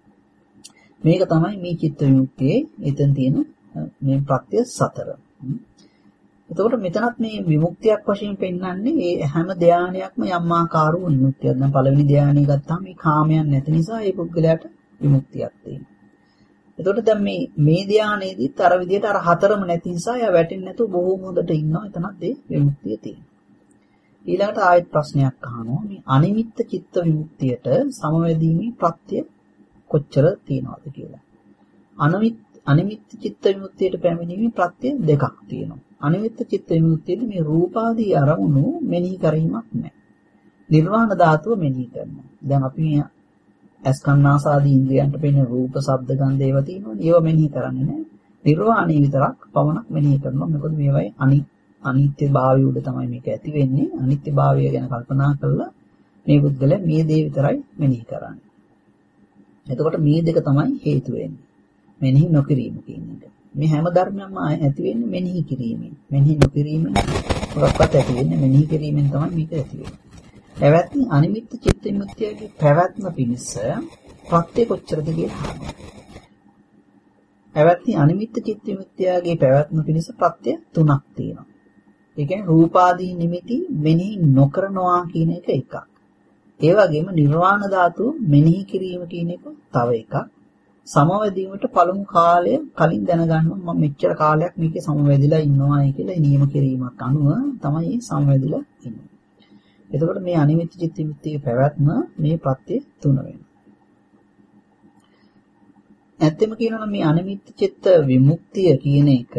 Speaker 1: මේක තමයි මේ චිත්ත විමුක්තියේ එතන තියෙන මේ ප්‍රත්‍ය සතර. එතකොට මෙතනත් මේ විමුක්තියක් වශයෙන් පෙන්වන්නේ මේ හැම ධානයක්ම යම් ආකාර වූ විමුක්තියක්. දැන් පළවෙනි ධානය ගත්තාම මේ කාමයන් නැති නිසා ඒ පුද්ගලයාට විමුක්තියක් තියෙනවා. එතකොට දැන් මේ මේ ධානයේදීත් අර විදිහට අර හතරම නැති නිසා එයා වැටෙන්නේ නැතුව බොහෝම හොඳට ඉන්නවා. එතනත් ඒ විමුක්තිය තියෙනවා. ඊළඟට ආයෙත් ප්‍රශ්නයක් අහනවා. මේ අනිමිත්ත චිත්ත විමුක්තියට සමවැදීමේ ප්‍රත්‍ය කොච්චර තියෙනවද කියලා. අනිමිත් අනිමිත්ත චිත්ත විමුක්තියට පැමිණීමේ ප්‍රත්‍ය දෙකක් තියෙනවා. අනිමිත්ත චිත්ත විමුක්තියේදී මේ රූපාදී අරමුණු මෙනෙහි කිරීමක් නැහැ. නිර්වාණ ධාතුව මෙනෙහි කරනවා. දැන් අපි මේ අස්කන්නාසාදී ඉන්ද්‍රියන්ට පෙනෙන රූප, ශබ්ද, ගන්ධ ඒවා තියෙනවනේ. ඒවා මෙනෙහි කරන්නේ නැහැ. නිර්වාණය විතරක් පවණක් මෙනෙහි කරනවා. මොකද මේවයි අනි අනිත්‍ය භාවය උඩ තමයි මේක ඇති වෙන්නේ. අනිත්‍ය භාවය ගැන කල්පනා කරලා මේ බුද්ධලයා මේ දේ විතරයි මෙනෙහි කරන්නේ. එතකොට මේ දෙක තමයි හේතු වෙන්නේ. මෙනෙහි නොකිරීම කියන එක. මේ හැම ධර්මයක්ම ඇති වෙන්නේ මෙනෙහි කිරීමෙන්. මෙනෙහි නොකිරීමෙන් මොකක්වත් ඇති වෙන්නේ මෙනෙහි කිරීමෙන් තමයි මේක ඇති වෙන්නේ. පැවැත්ම අනිමිත්ත චිත්ත විමුක්තියගේ පැවැත්ම පිණිස ප්‍රත්‍ය කොච්චරද කියලා අහනවා. පැවැත්ම අනිමිත්ත චිත්ත විමුක්තියගේ පැවැත්ම පිණිස ප්‍රත්‍ය තුනක් තියෙනවා. ඒ කියන්නේ රූපාදී නිමිති මෙනෙහි නොකරනවා කියන එක එකක්. ඒ වගේම නිර්වාණ ධාතුව මෙනෙහි කිරීම කියන එක තව එකක්. සමවැදීමට පළමු කාලය කලින් දැනගන්නවා මම මෙච්චර කාලයක් මේකේ සමවැදිලා ඉන්නවායි කියලා නියම කිරීමක් අනුව තමයි සමවැදිලා ඉන්නේ. එතකොට මේ අනිමිත්ත චිත්ත විමුක්තියේ පැවැත්ම මේ ප්‍රත්‍ය තුන වෙනවා. ඇත්තම කියනවා නම් මේ අනිමිත්ත චිත්ත විමුක්තිය කියන එක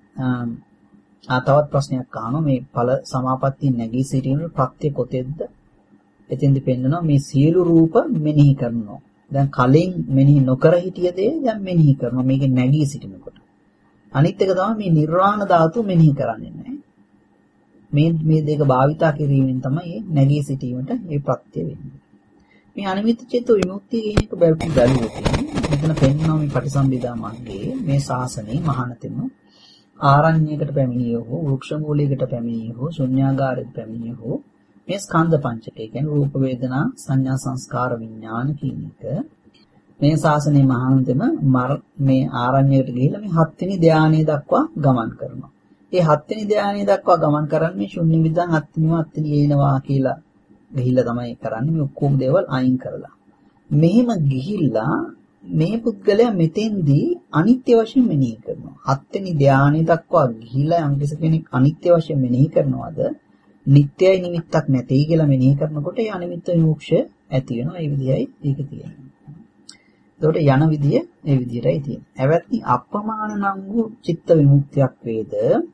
Speaker 1: ආ තවත් ප්‍රශ්නයක් අහනවා මේ ඵල සමාපatti නැගී සිටීමේ ප්‍රත්‍ය කොතෙන්ද? එතෙන්දි පෙන්නනවා මේ සියලු රූප මෙනෙහි කරනවා. දැන් කලින් මෙනෙහි නොකර හිටිය දේ දැන් මෙනෙහි කරනවා මේක නැගී සිටිනකොට. අනිත් එක තමයි මේ නිර්වාණ ධාතුව මෙනෙහි කරන්නේ නැහැ. මේ මේ දෙක භාවිතා කිරීමෙන් තමයි නැගී සිටීමට මේ ප්‍රත්‍ය වෙන්නේ. මේ අනිමිත්ත චේතෝ විමුක්තිය කියන එක බැලුවොත් මෙතන පෙන්වනවා මේ පටිසම්භිදා මාර්ගයේ මේ ශාසනයේ මහානතෙම ආරණ්‍යයකට පැමිණියෝ හෝ වෘක්ෂ මූලයකට පැමිණියෝ හෝ ශුන්‍යාගාරයකට පැමිණියෝ හෝ මේ ස්කන්ධ පංචකය කියන්නේ රූප වේදනා සංඥා සංස්කාර විඥාන කියන එක මේ ශාසනයේ මහානතෙම මේ ආරණ්‍යයකට ගිහිල්ලා මේ හත්වෙනි ධානය දක්වා ගමන් කරනවා. ඒ හත්වෙනි ධානය දක්වා ගමන් කරන්නේ මේ ශුන්‍ය විදං හත්වෙනිව හත්වෙනි එනවා කියලා ගිහිල්ලා තමයි කරන්නේ මේ ඔක්කොම දේවල් අයින් කරලා. මෙහෙම ගිහිල්ලා මේ පුද්ගලයා මෙතෙන්දී අනිත්‍ය වශයෙන් මෙනෙහි කරනවා. හත්වෙනි ධානය දක්වා ගිහිල්ලා යම් කෙනෙක් අනිත්‍ය වශයෙන් මෙනෙහි කරනවාද නිට්ටයයි නිමිත්තක් නැtei කියලා මෙනෙහි කරනකොට ඒ අනිමිත්ත විමුක්ෂය ඇති වෙනවා. ඒ විදියයි ඒක තියෙන්නේ. එතකොට යන විදිය ඒ විදියටයි තියෙන්නේ. හැබැයි අප්‍රමාණ නම් වූ චිත්ත විමුක්තියක් වේද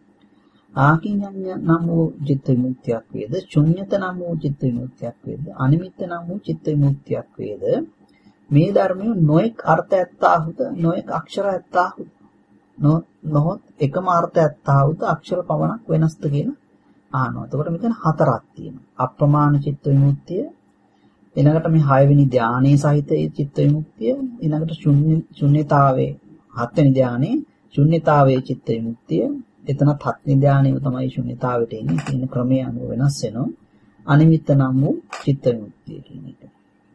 Speaker 1: ආකින්ඤ්ඤ නම් වූ චිත්ත විමුක්තියක් වේද ශුන්්‍යත නම් වූ චිත්ත විමුක්තියක් වේද අනිමිත්ත නම් වූ චිත්ත විමුක්තියක් වේද මේ ධර්මයේ නොඑක් අර්ථ ඇත්තාහුද නොඑක් අක්ෂර ඇත්තාහුද නොහොත් එකම අර්ථ ඇත්තාහුද අක්ෂර පමණක් වෙනස්ද කියන අහනවා. එතකොට මෙතන හතරක් තියෙනවා. අප්‍රමාණ චිත්ත විමුක්තිය ඊළඟට මේ හයවෙනි ධානයේ සහිත චිත්ත විමුක්තිය ඊළඟට ශුන්‍ය ශුන්‍යතාවයේ හත්වෙනි ධානයේ ශුන්‍යතාවයේ චිත්ත විමුක්තිය එතනත් හත්වෙනි ධානයේ තමයි ශුන්‍යතාවයට එන්නේ. කියන ක්‍රමය අනුව වෙනස් වෙනවා. අනිමිත්ත නම් වූ චිත්ත විමුක්තිය කියන එක.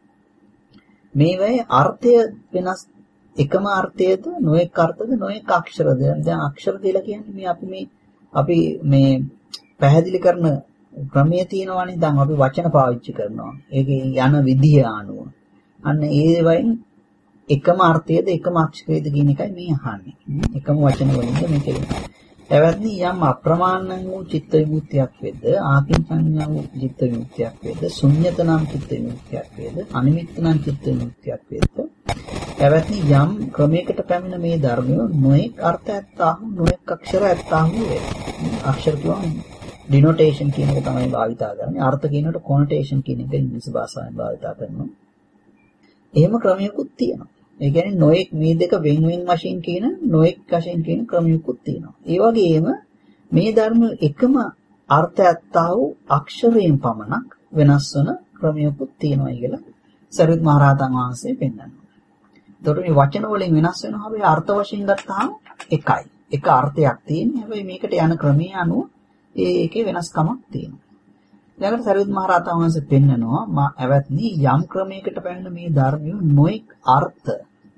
Speaker 1: මේවැයි අර්ථය වෙනස් එකම අර්ථයද නොඑක අර්ථද නොඑක අක්ෂරද දැන් අක්ෂර කියලා කියන්නේ මේ අපි මේ අපි මේ පැහැදිලි කරන ක්‍රමයේ තියෙනවානේ දැන් අපි වචන පාවිච්චි කරනවා ඒකේ යන විදිය අනුව අන්න ඒ වයින් එකම අර්ථයද එකම අක්ෂරයද කියන එකයි මේ අහන්නේ එකම වචන වලින්ද මේක එවත්නි යම් අප්‍රමාණ වූ චිත්ත විමුක්තියක් වේද ආකින්චඤ්ඤ වූ චිත්ත විමුක්තියක් වේද ශුන්්‍යත නම් චිත්ත විමුක්තියක් වේද අනිමිත්ත නම් චිත්ත විමුක්තියක් වේද එවත්නි යම් ක්‍රමයකට පැමිණ මේ ධර්මය නොඑක් අර්ථ ඇත්තා වූ නොඑක් අක්ෂර ඇත්තා වූ වේ අක්ෂර කියන්නේ ඩිනෝටේෂන් කියන එක තමයි භාවිතා කරන්නේ අර්ථ කියනකොට කොනොටේෂන් කියන එක ඉංග්‍රීසි භාෂාවෙන් භාවිතා කරනවා එහෙම ක්‍රමයකුත් තියෙනවා ඒ කියන්නේ නොඑක් මේ දෙක වෙන වෙන වශයෙන් කියන නොඑක් වශයෙන් කියන ක්‍රමයකුත් තියෙනවා. ඒ වගේම මේ ධර්ම එකම අර්ථයත්තා වූ අක්ෂරයෙන් පමණක් වෙනස් වන ක්‍රමයකුත් තියෙනවා කියලා සරියුත් මහ රහතන් වහන්සේ පෙන්නනවා. එතකොට මේ වචන වලින් වෙනස් වෙනවා හැබැයි අර්ථ වශයෙන් ගත්තාම එකයි. එක අර්ථයක් තියෙන්නේ. හැබැයි මේකට යන ක්‍රමයේ අනුව ඒකේ වෙනස්කමක් තියෙනවා. ඊළඟට සරියුත් මහ රහතන් වහන්සේ පෙන්නනවා මා ඇවත්නි යම් ක්‍රමයකට පැමිණ මේ ධර්මය නොඑක් අර්ථ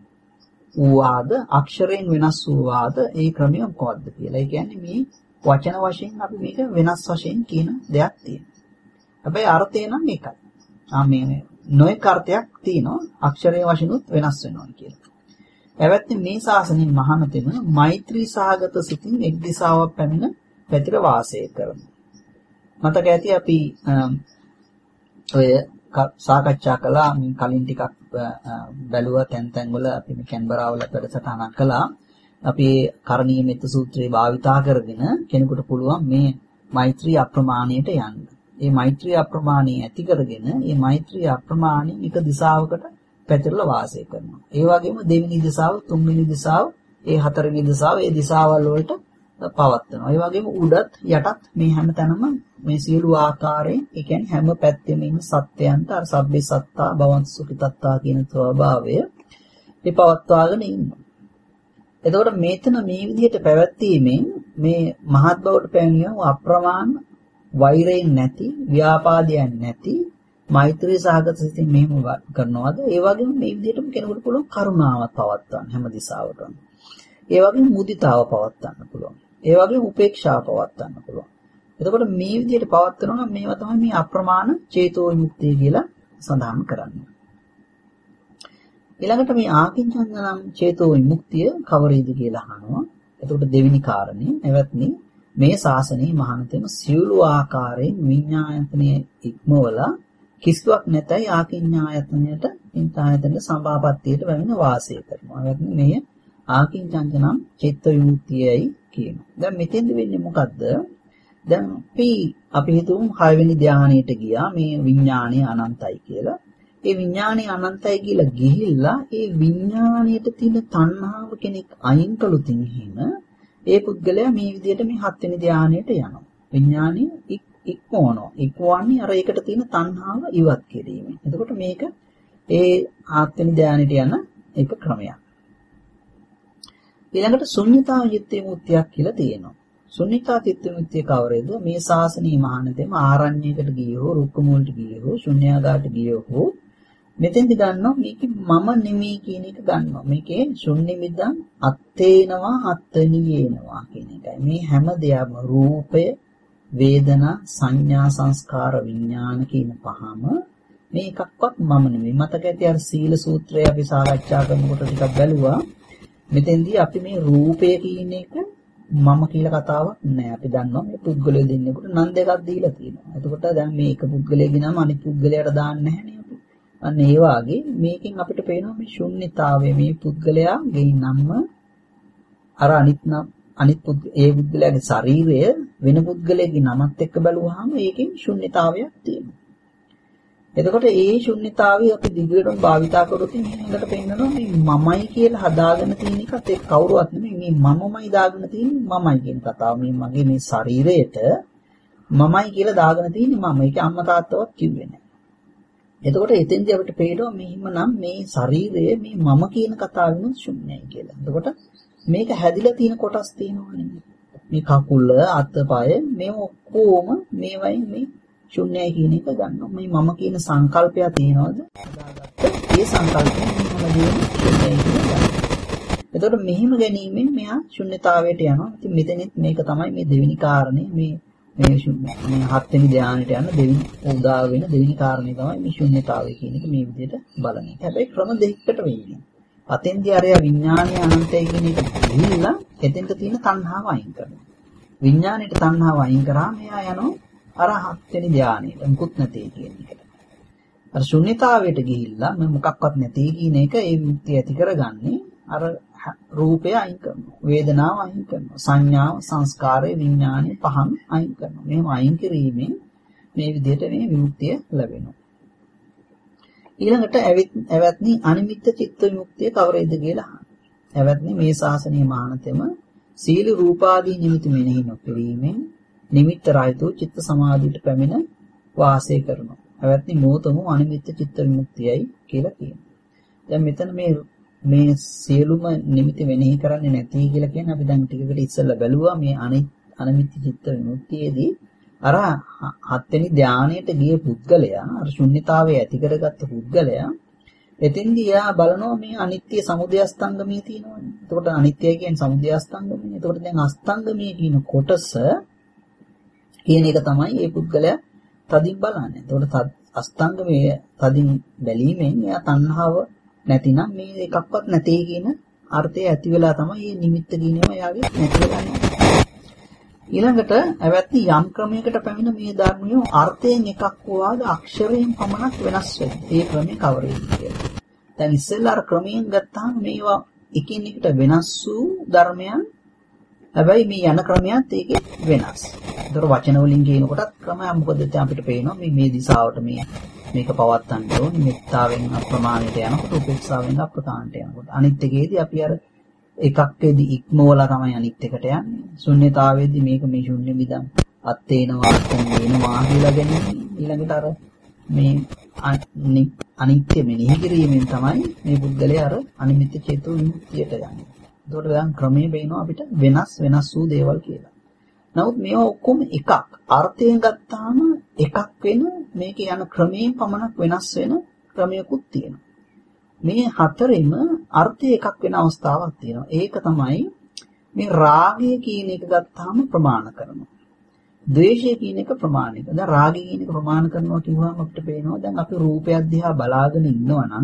Speaker 1: වූවාද අක්ෂරයෙන් වෙනස් වූවාද ඒ ක්‍රමය මොකක්ද කියලා. ඒ කියන්නේ මේ වචන වශයෙන් අපි මේක වෙනස් වශයෙන් කියන දෙයක් තියෙනවා. හැබැයි අර්ථය නම් එකයි. ආ මේ නොඑක් අර්ථයක් තියෙනවා අක්ෂරයේ වශයෙන්ුත් වෙනස් වෙනවා කියලා. එවත්නි මේ ශාසනයේ මහානතෙම මෛත්‍රී සහගත සිතින් එක් දිශාවක් පැමිණ පැතිර වාසය කරනවා. මතක ඇති අපි ඔය සාකච්ඡා කළා මේ කලින් ටිකක් බැලුවා තැන් තැන් වල අපි මේ කැන්බරාවල වැඩසටහනක් කළා. අපි කරණීය මෙත්ත සූත්‍රය භාවිතා කරගෙන කෙනෙකුට පුළුවන් මේ මෛත්‍රී අප්‍රමාණයට යන්න. මේ මෛත්‍රී අප්‍රමාණී ඇති කරගෙන මේ මෛත්‍රී අප්‍රමාණී එක දිශාවකට පැතිරලා වාසය කරනවා. ඒ වගේම දෙවෙනි දිශාව, තුන්වෙනි දිශාව, ඒ හතරවෙනි දිශාව, ඒ දිශාවල් වලට පවත්වනවා. ඒ වගේම උඩත් යටත් මේ හැම තැනම මේ සියලු ආකාරයෙන්, ඒ කියන්නේ හැම පැත්තෙම ඉන්න සත්‍යයන්ට අර සබ්බේ සත්තා භවන්ත සුඛිතත්තා කියන ස්වභාවය මේ පවත්වාගෙන ඉන්නවා. එතකොට මෙතන මේ විදිහට පැවැත්වීමෙන් මේ මහත් බවට පැමිණෙන අප්‍රමාණ වෛරයෙන් නැති, ව්‍යාපාදයන් නැති මෛත්‍රී සහගත සිතින් මෙහෙම කරනවාද? ඒ වගේම මේ විදිහටම කෙනෙකුට පුළුවන් කරුණාවක් පවත්වන්න හැම දිශාවකටම. ඒ වගේම මුදිතාව පවත්වන්න පුළුවන්. ඒ වගේම උපේක්ෂාව පවත්වන්න පුළුවන්. එතකොට මේ විදිහට පවත්වනවා නම් මේවා තමයි මේ අප්‍රමාණ චේතෝ විමුක්තිය කියලා සඳහන් කරන්නේ. ඊළඟට මේ ආකින්චඤ්ඤනම් චේතෝ විමුක්තිය කවරේද කියලා අහනවා. එතකොට දෙවෙනි කාරණේ එවත්නි මේ ශාසනයේ මහානතෙම සියලු ආකාරයෙන් විඤ්ඤායතනයේ ඉක්මවලා කිසිවක් නැතයි ආකින්ඥායතනයට ඉන්තායතනයේ සම්පාපත්තියට වැවෙන වාසය කරනවා. එවත්නි මේ ආකින්චඤ්ඤනම් චිත්ත විමුක්තියයි කියනවා. දැන් මෙතෙන්ද වෙන්නේ මොකද්ද? දැන් අපි අපි හිතමු හය වෙනි ධානයට ගියා මේ විඥාණය අනන්තයි කියලා. ඒ විඥාණය අනන්තයි කියලා ගිහිල්ලා ඒ විඥාණයට තියෙන තණ්හාව කෙනෙක් අයින් කළොත් එහෙම ඒ පුද්ගලයා මේ විදිහට මේ හත් වෙනි ධානයට යනවා. විඥාණය ඉක්මවනවා. ඉක්මවන්නේ අර ඒකට තියෙන තණ්හාව ඉවත් කිරීමෙන්. එතකොට මේක ඒ හත් වෙනි ධානයට යන එක ක්‍රමයක්. ඊළඟට ශුන්‍යතා චිත්ත විමුක්තියක් කියලා තියෙනවා. ශුන්‍යතා චිත්ත විමුක්තිය කවරේද? මේ ශාසනීය මහානතෙම ආරණ්‍යයකට ගියෝ, රුක්ක මූලට ගියෝ, ශුන්‍යාගාරට ගියෝ මෙතෙන්දි ගන්නවා මේක මම නෙමෙයි කියන එක ගන්නවා. මේකේ ශුන්‍ය මිදං අත්තේනවා අත්තනියේනවා කියන එකයි. මේ හැම දෙයක්ම රූපය, වේදනා, සංඥා, සංස්කාර, විඥාන කියන පහම මේ එකක්වත් මම නෙමෙයි. මතක ඇති අර සීල සූත්‍රය අපි සාකච්ඡා කරනකොට ටිකක් බැලුවා. මෙතෙන්දී අපි මේ රූපය කියන එක මම කියලා කතාවක් නෑ. අපි දන්නවා මේ පුද්ගලය දෙන්නෙකුට නම් දෙකක් දීලා තියෙනවා. එතකොට දැන් මේ එක පුද්ගලයෙක් ගිනාම අනිත් පුද්ගලයාට දාන්නේ නැහැනේ අපි. අන්න ඒ වාගේ මේකෙන් අපිට පේනවා මේ ශුන්්‍යතාවය මේ පුද්ගලයාගේ නම්ම අර අනිත් නම් අනිත් ඒ පුද්ගලයාගේ ශරීරය වෙන පුද්ගලයෙක්ගේ නමත් එක්ක බැලුවාම ඒකෙන් ශුන්්‍යතාවයක් තියෙනවා. එතකොට ඒ ශුන්්‍යතාවය අපි දිගටම භාවිතා කරොත් මේකට පෙන්නනවා මේ මමයි කියලා හදාගෙන තියෙන එකත් ඒක කවුරුවත් නෙමෙයි මේ මමමයි දාගෙන තියෙන්නේ මමයි කියන කතාව. මේ මගේ මේ ශරීරයට මමයි කියලා දාගෙන තියෙන්නේ මම. ඒක අම්මා තාත්තවත් කිව්වේ නෑ. එතකොට එතෙන්දී අපිට පේනවා මෙහිමනම් මේ ශරීරය මේ මම කියන කතාවෙනුත් ශුන්‍යයි කියලා. එතකොට මේක හැදිලා තියෙන කොටස් තියෙනවනේ. මේ කකුල, අතපය මේ ඔක්කොම මේවයින් මේ ශුන්‍යයි කියන එක ගන්නවා. මේ මම කියන සංකල්පය තියෙනවද? හදාගත්ත ඒ සංකල්පය මෙහෙම දෙන්නේ ශුන්‍යයි කියලා. එතකොට මෙහෙම ගැනීමෙන් මෙහා ශුන්‍යතාවයට යනවා. ඉතින් මෙතනෙත් මේක තමයි මේ දෙවෙනි කාරණේ මේ මේ ශුන්‍ය මේ හත් වෙනි ධානයට යන දෙවෙනි උදා වෙන දෙවෙනි කාරණේ තමයි මේ ශුන්‍යතාවය කියන එක මේ විදිහට බලන එක. හැබැයි ක්‍රම දෙකකට වෙන්නේ. අතෙන්දී අරයා විඥානය අනන්තයි කියන එක ගිහිල්ලා එතෙන්ට තියෙන තණ්හාව අයින් කරනවා. විඥාණයට තණ්හාව අයින් කරාම එයා යනවා අර හත් වෙනි ධානයට මුකුත් නැtei කියන එකට. අර ශුන්‍යතාවයට ගිහිල්ලා මේ මොකක්වත් නැtei කියන එක ඒ මුක්තිය ඇති කරගන්නේ අර රූපය අයින් කරනවා. වේදනාව අයින් කරනවා. සංඥාව, සංස්කාරය, විඥානය පහම අයින් කරනවා. මෙහෙම අයින් කිරීමෙන් මේ විදිහට මේ විමුක්තිය ලැබෙනවා. ඊළඟට ඇවැත්නි අනිමිත්ත චිත්ත විමුක්තිය කවරේද කියලා අහනවා. ඇවැත්නි මේ ශාසනීය මහානතෙම සීල රූපාදී නිමිති මෙනෙහි නොකිරීමෙන් නිමිත්ත රහිත චිත්ත සමාධියට පැමිණ වාසය කරනවා. ඇවැත්නි මොතම අනිමිත්ත චිත්ත විමුක්තියයි කියලා කියනවා. දැන් මෙතන මේ මේ සියලුම නිමිති වෙනෙහි කරන්නේ නැති කියලා කියන්නේ අපි දැන් ටිකකට ඉස්සෙල්ලා බැලුවා මේ අනිමිත්ත චිත්ත විමුක්තියේදී අර හත් වෙනි ධානයට ගිය පුද්ගලයා අර ශුන්්‍යතාවය ඇති කරගත්ත පුද්ගලයා එතෙන්දී එයා බලනවා මේ අනිත්‍ය සමුදය අස්තංගමයේ තියෙනවනේ. එතකොට අනිත්‍යයි කියන්නේ සමුදය අස්තංගමනේ. එතකොට දැන් අස්තංගමයේ කියන කොටස කියන එක තමයි මේ පුද්ගලයා තදින් බලන්නේ. එතකොට අස්තංගමයේ තදින් බැලීමෙන් එයා තණ්හාව නැතිනම් මේ එකක්වත් නැtei කියන අර්ථය ඇති වෙලා තමයි මේ නිමිත්ත කියනම එයාගේ නැති වෙලා යන්නේ. ඊළඟට ඇවැත්නි යම් ක්‍රමයකට පැමිණ මේ ධර්මිය අර්ථයෙන් එකක් වුවාද අක්ෂරයෙන් පමණක් වෙනස් වෙනවා. ඒ ක්‍රමේ කවරේද කියලා. දැන් ඉස්සෙල්ලා අර ක්‍රමයෙන් ගත්තාම මේවා එකින් එකට වෙනස් වූ ධර්මයන්. හැබැයි මේ යන ක්‍රමයත් ඒකේ වෙනස්. ඒතර වචන වලින් කියනකොටත් ක්‍රමය මොකද දැන් අපිට පේනවා මේ මේ දිශාවට මේ මේක පවත්තන්න ඕනේ. මෙත්තාවෙන් අප්‍රමාණයට යනකොට උපේක්ෂාවෙන් අප්‍රමාණයට යනකොට. අනිත් එකේදී අපි අර එකක්ෙදි ඉක්මවලා තමයි අනිත් එකට යන්නේ. ශුන්්‍යතාවයේදී මේක මේ ශුන්‍ය මිදම් අත්තේනවා අත්තේනවා කියලා ගැනීම. ඊළඟට අර මේ අනිත්‍ය මෙනෙහි කිරීමෙන් තමයි මේ පුද්ගලයා අර අනිමිත්‍ය චේතෝ විමුක්තියට යන්නේ. ඒකට දැන් ක්‍රමයේ බේනවා අපිට වෙනස් වෙනස් වූ දේවල් කියලා. නමුත් මේවා ඔක්කොම එකක්. අර්ථයෙන් ගත්තාම එකක් වෙන මේක යන ක්‍රමයෙන් පමණක් වෙනස් වෙන ක්‍රමයකුත් තියෙනවා. මේ හතරෙම අර්ථය එකක් වෙන අවස්ථාවක් තියෙනවා. ඒක තමයි මේ රාගය කියන එක ගත්තාම ප්‍රමාණ කරනවා. ද්වේෂය කියන එක ප්‍රමාණ කරනවා. දැන් රාගය කියන එක ප්‍රමාණ කරනවා කිව්වම අපිට පේනවා දැන් අපි රූපයක් දිහා බලාගෙන ඉන්නවා නම්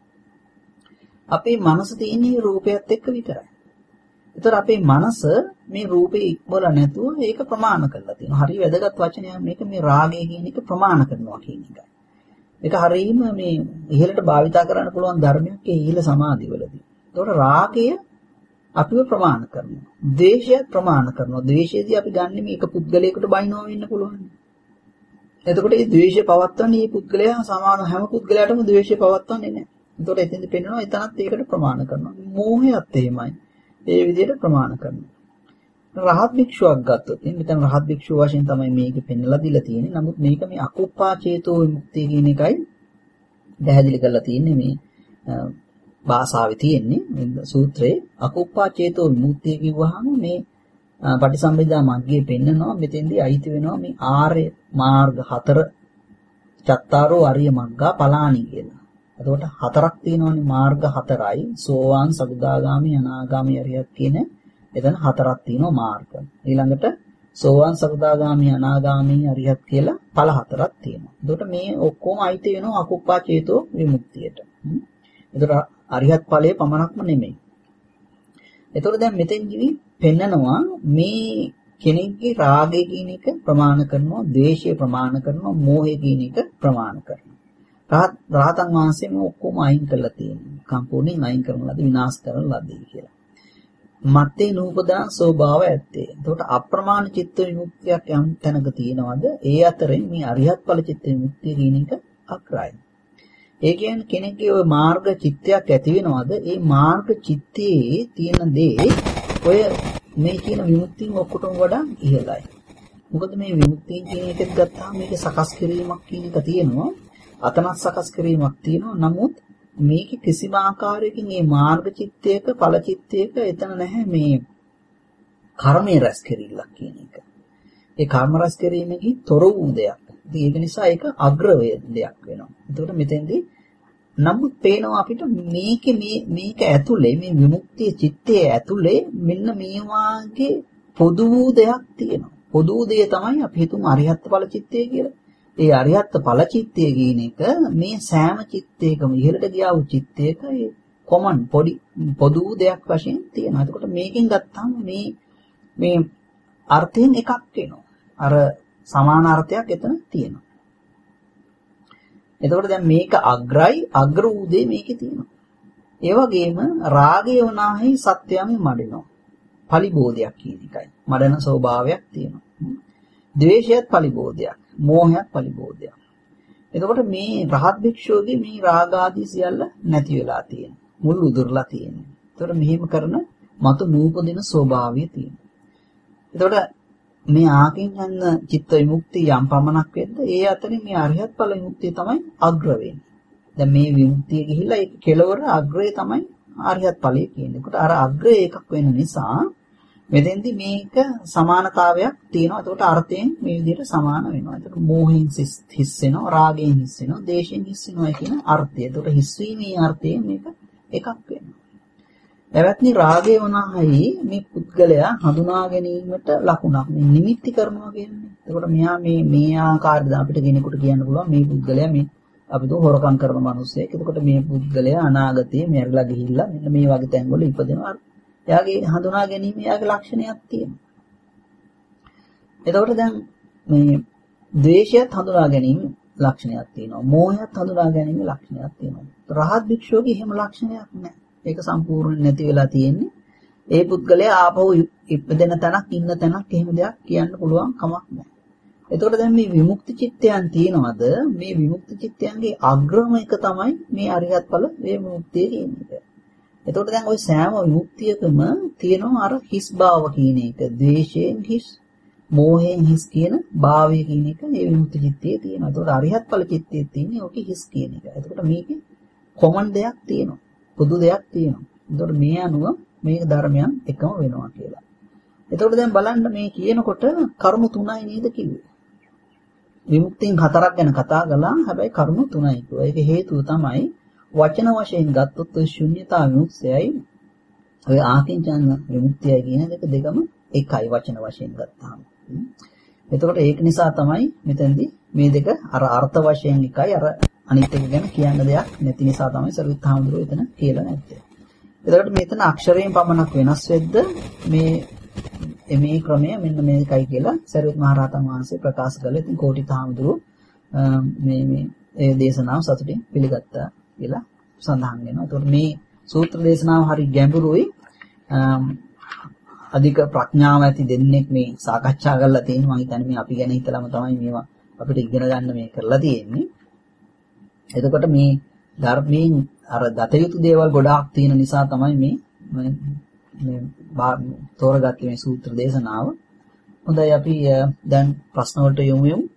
Speaker 1: අපේ මනස තියෙන්නේ රූපයත් එක්ක විතරයි. ඒතර අපේ මනස මේ රූපේ ඉක්මවලා නැතුව ඒක ප්‍රමාණ කරලා තියෙනවා. හරි වැදගත් වචනයක් මේක මේ රාගය කියන එක ප්‍රමාණ කරනවා කියන එකයි. ඒක හරීම මේ ඉහළට භාවිතා කරන්න පුළුවන් ධර්මයක් ඒ ඉහළ සමාධිවලදී. ඒතකොට රාගය අපිව ප්‍රමාණ කරනවා. ද්වේෂය ප්‍රමාණ කරනවා. ද්වේෂයේදී අපි ගන්න මේක පුද්ගලයකට බයිනවා වෙන්න පුළුවන්. එතකොට මේ ද්වේෂය පවත්වන්නේ මේ පුද්ගලයා සමාන හැම පුද්ගලයාටම ද්වේෂය පවත්වන්නේ නැහැ. එතකොට එතෙන්ද පෙන්නනවා එතනත් ඒකට ප්‍රමාණ කරනවා. මෝහයත් එහෙමයි. ඒ විදිහට ප්‍රමාණ කරනවා. රහත් භික්ෂුවක් ගත්තොත් මෙතන රහත් භික්ෂුව වශයෙන් තමයි මේක පෙන්නලා දීලා තියෙන්නේ. නමුත් මේක මේ අකුප්පා චේතෝ විමුක්තිය කියන එකයි පැහැදිලි කරලා තියෙන්නේ මේ භාෂාවේ තියෙන්නේ. මේ සූත්‍රයේ අකුප්පා චේතෝ විමුක්තිය කිව්වහම මේ පටිසම්භිදා මග්ගයේ පෙන්නනවා මෙතෙන්දී අයිති වෙනවා මේ ආර්ය මාර්ග හතර චත්තාරෝ ආර්ය මග්ගා පලාණි කියලා. එතකොට හතරක් තියෙනවානේ මාර්ග හතරයි සෝවාන් සකදාගාමි අනාගාමි අරියත් කියන එතන හතරක් තියෙනවා මාර්ග. ඊළඟට සෝවාන් සකදාගාමි අනාගාමි අරියත් කියලා ඵල හතරක් තියෙනවා. එතකොට මේ ඔක්කොම අයිති වෙනවා අකුප්පා චේතෝ විමුක්තියට. එතකොට අරියත් ඵලයේ පමණක්ම නෙමෙයි. එතකොට දැන් මෙතෙන්දි පෙන්නනවා මේ කෙනෙක්ගේ රාගය කියන එක ප්‍රමාණ කරනවා, ද්වේෂය ප්‍රමාණ කරනවා, මෝහය කියන එක ප්‍රමාණ කරනවා. රහතන් වහන්සේ මේ ඔක්කොම අයින් කරලා තියෙනවා. සම්පූර්ණයෙන් අයින් කරන ලද විනාශ කරන ලදී කියලා. මත්තේ නූපදා ස්වභාවය ඇත්තේ. එතකොට අප්‍රමාණ චිත්ත විමුක්තියක් යම් තැනක තියෙනවද? ඒ අතරින් මේ අරිහත් ඵල චිත්ත විමුක්තිය කියන එක අග්‍රයි. ඒ කියන්නේ කෙනෙක්ගේ ওই මාර්ග චිත්තයක් ඇති වෙනවද? ඒ මාර්ග චිත්තයේ තියෙන දේ ඔය මේ කියන විමුක්තියෙන් ඔක්කොටම වඩා ඉහළයි. මොකද මේ විමුක්තිය කියන එකත් ගත්තාම මේක සකස් කිරීමක් කියන එක තියෙනවා. අතනක් සකස් කිරීමක් තියෙනවා. නමුත් මේක කිසිම ආකාරයකින් මේ මාර්ග චිත්තයක ඵල චිත්තයක එතන නැහැ මේ කර්මයේ රැස් කිරීමක් කියන එක. ඒ කර්ම රැස් කිරීමකින් තොර වූ දෙයක්. ඉතින් ඒක නිසා ඒක අග්‍ර දෙයක් වෙනවා. එතකොට මෙතෙන්දී නමුත් පේනවා අපිට මේක මේ මේක ඇතුලේ මේ විමුක්තිය චිත්තයේ ඇතුලේ මෙන්න මේ වාගේ පොදු වූ දෙයක් තියෙනවා. පොදු දේ තමයි අපි හිතමු අරිහත් ඵල චිත්තය කියලා. ඒ අරිහත් ඵල චිත්තය කියන එක මේ සෑම චිත්තයකම ඉහළට ගියා වූ චිත්තයක ඒ කොමන් පොඩි පොදු දෙයක් වශයෙන් තියෙනවා. එතකොට මේකෙන් ගත්තාම මේ මේ අර්ථයෙන් එකක් වෙනවා. අර සමාන අර්ථයක් එතන තියෙනවා. එතකොට දැන් මේක අග්‍රයි අග්‍ර වූ දේ මේකේ තියෙනවා. ඒ වගේම රාගය වුණාහි සත්‍යයම මඩෙනවා. පලිබෝධයක් කියන එකයි. මඩන ස්වභාවයක් තියෙනවා. ද්වේෂයත් පලිබෝධයක්. මෝහයත් පලිබෝධයක්. එතකොට මේ රහත් භික්ෂුවගේ මේ රාග ආදී සියල්ල නැති වෙලා තියෙනවා. මුල් උදුරලා තියෙනවා. එතකොට මෙහෙම කරන මතු නූපදින ස්වභාවය තියෙනවා. එතකොට මේ ආකින් යන චිත්ත විමුක්තිය යම් පමණක් වෙද්ද ඒ අතරින් මේ අරිහත් ඵල විමුක්තිය තමයි අග්‍ර වෙන්නේ. දැන් මේ විමුක්තිය ගිහිල්ලා ඒක කෙලවර අග්‍රේ තමයි අරිහත් ඵලය කියන්නේ. ඒකට අර අග්‍රේ එකක් වෙන නිසා මෙතෙන්දි මේක සමානතාවයක් තියෙනවා. ඒකට අර්ථයෙන් මේ විදිහට සමාන වෙනවා. ඒකට මෝහයෙන් හිස් වෙනවා, රාගයෙන් හිස් වෙනවා, දේශයෙන් හිස් වෙනවා කියන අර්ථය. ඒකට හිස් වීමේ අර්ථයෙන් මේක එකක් වෙනවා. එවත්නි රාගය වුණාහයි මේ පුද්ගලයා හඳුනා ගැනීමට ලකුණක්. මේ නිමිති කරනවා කියන්නේ. එතකොට මෙහා මේ මේ ආකාරයෙන් අපිට කෙනෙකුට කියන්න පුළුවන් මේ පුද්ගලයා මේ අපි දු හොරකම් කරන මිනිස්සෙක්. එතකොට මේ පුද්ගලයා අනාගතයේ මැරිලා ගිහිල්ලා මෙන්න මේ වගේ තැන්වල ඉපදෙනවා. එයාගේ හඳුනා ගැනීම එයාගේ ලක්ෂණයක් තියෙනවා. එතකොට දැන් මේ ද්වේෂයත් හඳුනා ගැනීම ලක්ෂණයක් තියෙනවා. මෝහයත් හඳුනා ගැනීම ලක්ෂණයක් තියෙනවා. රහත් භික්ෂුවගේ එහෙම ලක්ෂණයක් නැහැ. ඒක සම්පූර්ණ නැති වෙලා තියෙන්නේ. ඒ පුද්ගලයා ආපහු ඉපදෙන තැනක් ඉන්න තැනක් එහෙම දෙයක් කියන්න පුළුවන් කමක් නැහැ. එතකොට දැන් මේ විමුක්ති චිත්තයන් තියෙනවද? මේ විමුක්ති චිත්තයන්ගේ අග්‍රම එක තමයි මේ අරිහත් ඵල විමුක්තිය කියන එක. එතකොට දැන් ওই සෑම විමුක්තියකම තියෙනවා අර හිස් භාව කියන එක. ද්වේෂයෙන් හිස්, මෝහයෙන් හිස් කියන භාවය කියන එක මේ විමුක්ති චිත්තයේ තියෙනවා. එතකොට අරිහත් ඵල චිත්තයේ තියෙන්නේ ඔකේ හිස් කියන එක. එතකොට මේකේ කොමන් දෙයක් තියෙනවා. පොදු දෙයක් තියෙනවා. එතකොට මේ අනුව මේ ධර්මයන් එකම වෙනවා කියලා. එතකොට දැන් බලන්න මේ කියනකොට කරුණු තුනයි නේද කිව්වේ. විමුක්තියෙන් හතරක් ගැන කතා කළා. හැබැයි කරුණු තුනයි කිව්වා. ඒක හේතුව තමයි වචන වශයෙන් ගත්තොත් ඔය ශුන්‍යතා විමුක්තියයි ඔය ආකින්චන විමුක්තියයි කියන දෙක දෙකම එකයි වචන වශයෙන් ගත්තාම. එතකොට ඒක නිසා තමයි මෙතනදී මේ දෙක අර අර්ථ වශයෙන් එකයි අර අනිත් එක ගැන කියන්න දෙයක් නැති නිසා තමයි සරුවත් හාමුදුරුවෝ එතන කියලා නැත්තේ. එතකොට මෙතන අක්ෂරයෙන් පමණක් වෙනස් වෙද්ද මේ මේ ක්‍රමය මෙන්න මේකයි කියලා සරුවත් මහ රහතන් වහන්සේ ප්‍රකාශ කළා. ඉතින් කෝටිත හාමුදුරුවෝ මේ මේ ඒ දේශනාව සතුටින් පිළිගත්තා කියලා සඳහන් වෙනවා. එතකොට මේ සූත්‍ර දේශනාව හරි ගැඹුරුයි. අධික ප්‍රඥාව ඇති දෙන්නෙක් මේ සාකච්ඡා කරලා තියෙනවා. මම හිතන්නේ මේ අපි ගැන හිතලම තමයි මේවා අපිට ඉගෙන ගන්න මේ කරලා තියෙන්නේ. එතකොට මේ ධර්මයෙන් අර දත යුතු දේවල් ගොඩාක් තියෙන නිසා තමයි මේ මේ තෝරගත්තේ මේ සූත්‍ර දේශනාව. හොඳයි අපි දැන් ප්‍රශ්න වලට යමු යමු.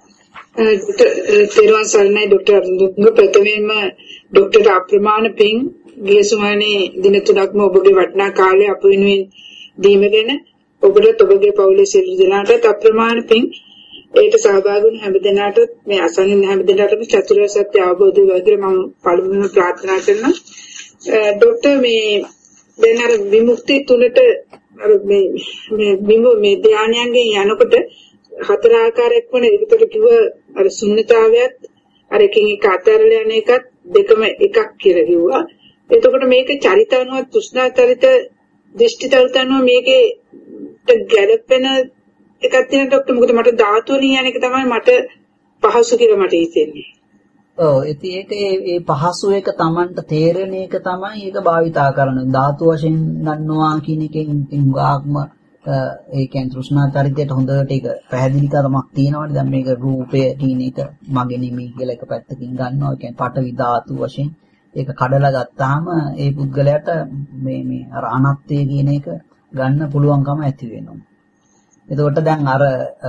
Speaker 2: තේරුවන් සරණයි ડોક્ટર අරුන්දුත්ංග. ප්‍රථමයෙන්ම ડોક્ટર අප්‍රමාණ පිං ගිය සුමානේ දින තුනක්ම ඔබගේ වටිනා කාලය අප වෙනුවෙන් දීමගෙන ඔබට ඔබගේ පවුලේ සියලු දෙනාට අප්‍රමාණ පිං ඒට සහභාගී වුණු හැම දෙනාට මේ අසන්න හැම දෙනාටම චතුරාර්ය සත්‍ය අවබෝධ වෙයි කියලා මම පළමුවෙන්ම ප්‍රාර්ථනා කරනවා. ડોક્ટર මේ දැන් අර විමුක්ති තුනට අර මේ මේ මේ ධානයන්ගෙන් යනකොට හතර ආකාරයක් වන ඒකට කිව්ව අර ශුන්‍යතාවයත් අර එකකින් එක අතරලා යන එකත් දෙකම එකක් කියලා කිව්වා. එතකොට මේක චරිතානුව තෘෂ්ණා චරිත දෘෂ්ටි චරිත අනුව මේකේ ගැළපෙන එකක් තියෙන ડોක්ටර්. මොකද මට ධාතු වලින් යන එක තමයි මට පහසු කියලා මට හිතෙන්නේ.
Speaker 1: ඔව් ඉතින් ඒක ඒ පහසු එක Tamanට තේරෙන එක තමයි ඒක භාවිතා කරන. ධාතු වශයෙන් ගන්නවා කියන එකෙන් හුඟක්ම ඒ කියන්නේ තෘෂ්ණා චරිතයට හොඳට ඒක පැහැදිලි කරමක් තියෙනවානේ. දැන් මේක රූපය කියන එක මගේ නෙමෙයි කියලා එක පැත්තකින් ගන්නවා. ඒ කියන්නේ පඨවි ධාතු වශයෙන් ඒක කඩලා ගත්තාම ඒ පුද්ගලයාට මේ මේ අර අනත්ත්‍ය කියන එක ගන්න පුළුවන්කම ඇති වෙනවා. එතකොට දැන් අර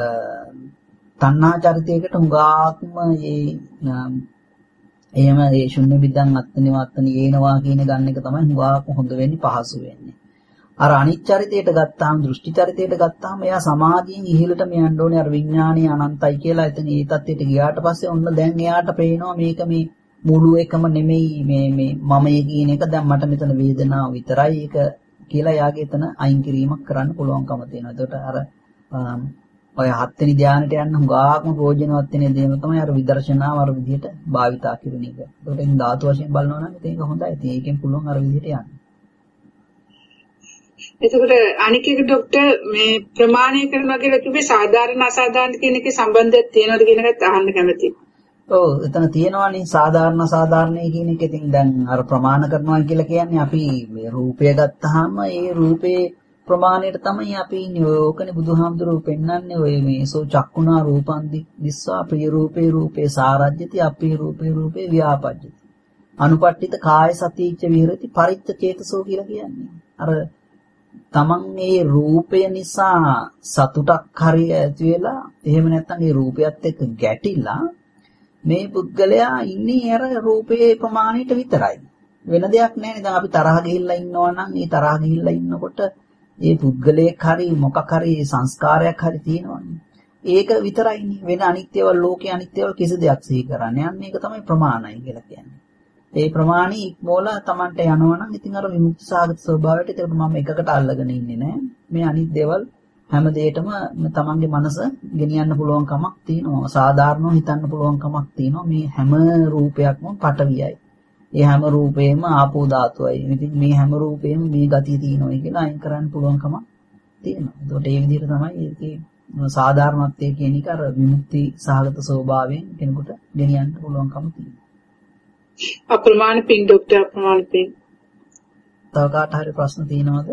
Speaker 1: තණ්හා චරිතයකට හුඟක්ම මේ එහෙම ඒ ශුන්‍ය විද්‍යන් අත්නි වත්නි ඒනවා කියන ගන්න එක තමයි හුඟක්ම හොඳ වෙන්නේ පහසු වෙන්නේ. අර අනිත් චරිතයට ගත්තාම දෘෂ්ටි චරිතයට ගත්තාම එයා සමාධියෙන් ඉහළටම යන්න ඕනේ. අර විඥානීය අනන්තයි කියලා එතන ඒ தත්ත්වයට ගියාට පස්සේ ඔන්න දැන් එයාට පේනවා මේක මේ මුළු එකම නෙමෙයි මේ මේ මමයේ කියන එක. දැන් මට මෙතන වේදනාව විතරයි ඒක කියලා එයාගේ එතන අයින් කිරීමක් කරන්න පුළුවන්කම තියෙනවා. ඒකට අර ඔය හත්වෙනි ධානයට යන්න හුඟාක්ම ප්‍රයෝජනවත් වෙන දේ තමයි අර විදර්ශනාව අර විදිහට භාවිතා කරන එක. ඒකට ඉතින් ධාතු වශයෙන් බලනවා නම් ඉතින් ඒක හොඳයි. ඉතින් ඒකෙන් පුළුවන් අර විදිහට යන්න.
Speaker 2: එතකොට අනික එක ડોක්ටර් මේ ප්‍රමාණය කරනවා කියලා කිව්වේ සාධාරණ අසාධාරණ කියන එකේ සම්බන්ධයක් තියෙනවද කියන එකත් අහන්න කැමතියි.
Speaker 1: ඔව් එතන තියෙනවානේ සාධාරණ අසාධාරණ කියන එක. ඉතින් දැන් අර ප්‍රමාණ කරනවා කියලා කියන්නේ අපි මේ රූපය ගත්තාම ඒ රූපේ ප්‍රමාණයට තමයි අපි ඉන්නේ. ඕකනේ බුදුහාමුදුරුවෝ පෙන්වන්නේ ඔය මේ සෝ චක්කුණා රූපං දිස්සා ප්‍රිය රූපේ රූපේ සාරජ්‍යති අප්‍රිය රූපේ රූපේ ව්‍යාපජ්ජති අනුපට්ඨිත කාය සතිච්ච විහෙරති පරිච්ඡ චේතසෝ කියලා කියන්නේ. අර තමන් මේ රූපය නිසා සතුටක් හරි ඇති වෙලා එහෙම නැත්නම් මේ රූපයත් එක්ක ගැටිලා මේ පුද්ගලයා ඉන්නේ අර රූපේ ප්‍රමාණයට විතරයි. වෙන දෙයක් නැහැ. දැන් අපි තරහ ගිහිල්ලා ඉන්නවා නම් මේ තරහ ගිහිල්ලා ඉන්නකොට ඒ පුද්ගලයෙක් හරි මොකක් හරි සංස්කාරයක් හරි තියෙනවනේ. ඒක විතරයිනේ. වෙන අනිත්‍යවල ලෝකේ අනිත්‍යවල කිසි දෙයක් සිහි කරන්නේ. අන්න ඒක තමයි ප්‍රමාණයි කියලා කියන්නේ. ඒ ප්‍රමාණي ඉක්මෝලා Tamanට යනවා නම් ඉතින් අර විමුක්ති සාගත ස්වභාවයට ඒකට මම එකකට අල්ලගෙන ඉන්නේ නැහැ. මේ අනිත් දේවල් හැම දෙයකම තමන්ගේ මනස ගෙනියන්න පුළුවන් කමක් තියෙනවා. සාධාරණව හිතන්න පුළුවන් කමක් තියෙනවා. මේ හැම රූපයක්ම පටවියයි. ඒ හැම රූපේම ආපෝ ධාතුවයි. ඉතින් මේ හැම රූපේම මේ ගතිය තියෙනවා කියලා අයින් කරන්න පුළුවන් කමක් තියෙනවා. ඒකට ඒ විදිහට තමයි ඒකේ සාධාරණත්වයේ කියන එක අර විමුක්ති සහගත ස්වභාවයෙන් කෙනෙකුට ගෙනියන්න පුළුවන්කම තියෙනවා.
Speaker 2: අප්‍රමාණ පිං ડોක්ටර් අප්‍රමාණ පිං.
Speaker 1: තව කාට හරි ප්‍රශ්න තියෙනවද?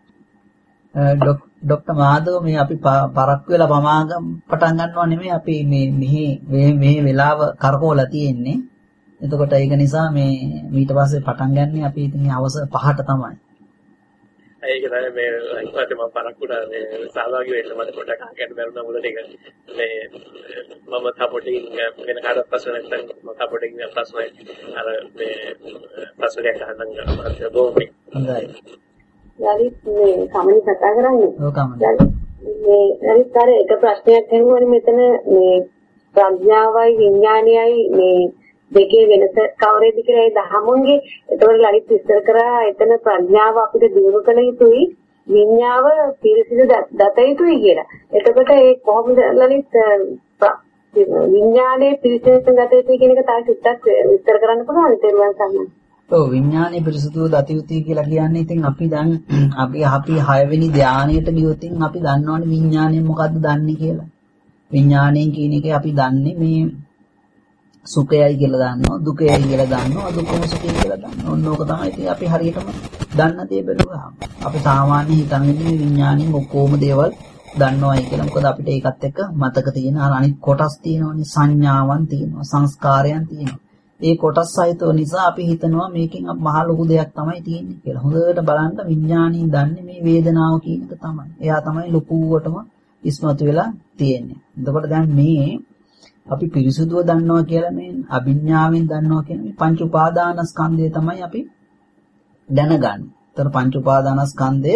Speaker 1: ડોක්ටර් මාධව මේ අපි පරක්කු වෙලා පමාගම් පටන් ගන්නව නෙමෙයි අපි මේ මෙහි මේ වෙලාව කරකවලා තියෙන්නේ. එතකොට ඒක නිසා මේ ඊට පස්සේ පටන් ගන්න අපි ඉතින් අවස පහට තමයි.
Speaker 3: ඒක තමයි මේ ඉක්මනට මම පරක්කුට මේ සහභාගී වෙන්න මට පොඩ්ඩක් අහන්න බැරුණා මුලට ඒක මේ මම සපෝටින් වෙන කාටවත් ප්‍රශ්න නැත්නම් මම සපෝටින් ප්‍රශ්න අර මේ ප්‍රශ්නයක් අහන්න මම බොහොමයි.
Speaker 1: හොඳයි.
Speaker 4: යරිත් මේ කමනි කතා කරන්නේ.
Speaker 1: ඔව් කමනි.
Speaker 4: මේ යරිත් අර එක ප්‍රශ්නයක් අහුවනේ මෙතන මේ ප්‍රඥාවයි විඥානයයි මේ දෙකේ වෙනස කවරේද කියලා ඒ දහමුන්ගේ එතකොට ලලිත් විස්තර කරා එතන ප්‍රඥාව අපිට දියුණු කළ යුතුයි විඥාව පිරිසිදු දත යුතුයි කියලා. එතකොට ඒ කොහොමද ලලිත් විඥානයේ පිරිසිදු දත යුතුයි කියන එක තාම ටිකක් විස්තර කරන්න පුළුවන් තේරුවන් සම්මත.
Speaker 1: ඔව් විඥානයේ පිරිසිදු දත යුතුයි කියලා කියන්නේ ඉතින් අපි දැන් අපි අපි හය වෙනි ධානයට ගියොත් අපි දන්නවනේ විඥානය මොකද්ද දන්නේ කියලා. විඥානයෙන් කියන එක අපි දන්නේ මේ සුඛයයි කියලා දන්නවා දුකයයි කියලා දන්නවා දුකම සුඛය කියලා දන්නවා. ඕන ඕක තමයි ඉතින් අපි හරියටම දන්න දේ බැලුවාම අපි සාමාන්‍ය හිතන්නේ විඥානයේ ඔක්කොම දේවල් දන්නවයි කියලා. මොකද අපිට ඒකත් එක්ක මතක තියෙන අනිත් කොටස් තියෙනවනේ සංඥාවන් තියෙනවා සංස්කාරයන් තියෙනවා. ඒ කොටස් සහිතව නිසා අපි හිතනවා මේකෙන් මහ ලොකු දෙයක් තමයි තියෙන්නේ කියලා. හොඳට බලන්න විඥානයෙන් දන්නේ මේ වේදනාව කියන එක තමයි. එයා තමයි ලොකුවටම ඉස්මතු වෙලා තියෙන්නේ. එතකොට දැන් මේ අපි පිරිසුදුව දන්නවා කියලා මේ අභිඥාවෙන් දන්නවා කියන මේ පංච උපාදානස්කන්ධය තමයි අපි දැනගන්නේ. ඒතර පංච උපාදානස්කන්ධය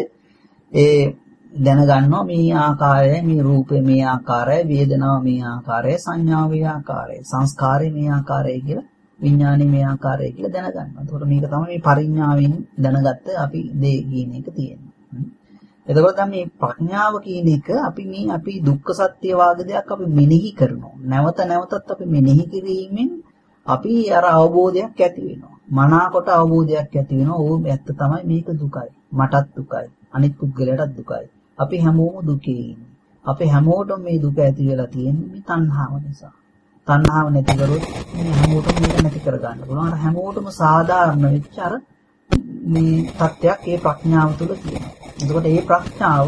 Speaker 1: ඒ දැනගන්නවා මේ ආකාරය මේ රූපය මේ ආකාරය වේදනාව මේ ආකාරය සංඥාව මේ ආකාරය සංස්කාරය මේ ආකාරය කියලා විඥානය මේ ආකාරය කියලා දැනගන්නවා. ඒතකොට මේක තමයි මේ පරිඥාවෙන් දැනගත්ත අපි දේ කියන එක තියෙන්නේ. එතකොට දැන් මේ ප්‍රඥාව කියන එක අපි මේ අපි දුක්ඛ සත්‍ය වාගේ දෙයක් අපි මෙනෙහි කරනවා. නැවත නැවතත් අපි මෙනෙහි කිරීමෙන් අපි අර අවබෝධයක් ඇති වෙනවා. මනාකොට අවබෝධයක් ඇති වෙනවා. ඕම ඇත්ත තමයි මේක දුකයි. මටත් දුකයි. අනිත් පුද්ගලයාටත් දුකයි. අපි හැමෝම දුකේ ඉන්නේ. අපි හැමෝටම මේ දුක ඇති වෙලා තියෙන්නේ මේ තණ්හාව නිසා. තණ්හාව නැති කරොත් මේ හැමෝටම මේක නැති කර ගන්න පුළුවන්. අර හැමෝටම සාධාරණ වෙච්ච අර මේ තත්ත්වයක් ඒ ප්‍රඥාව තුළ තියෙනවා. එතකොට මේ ප්‍රඥාව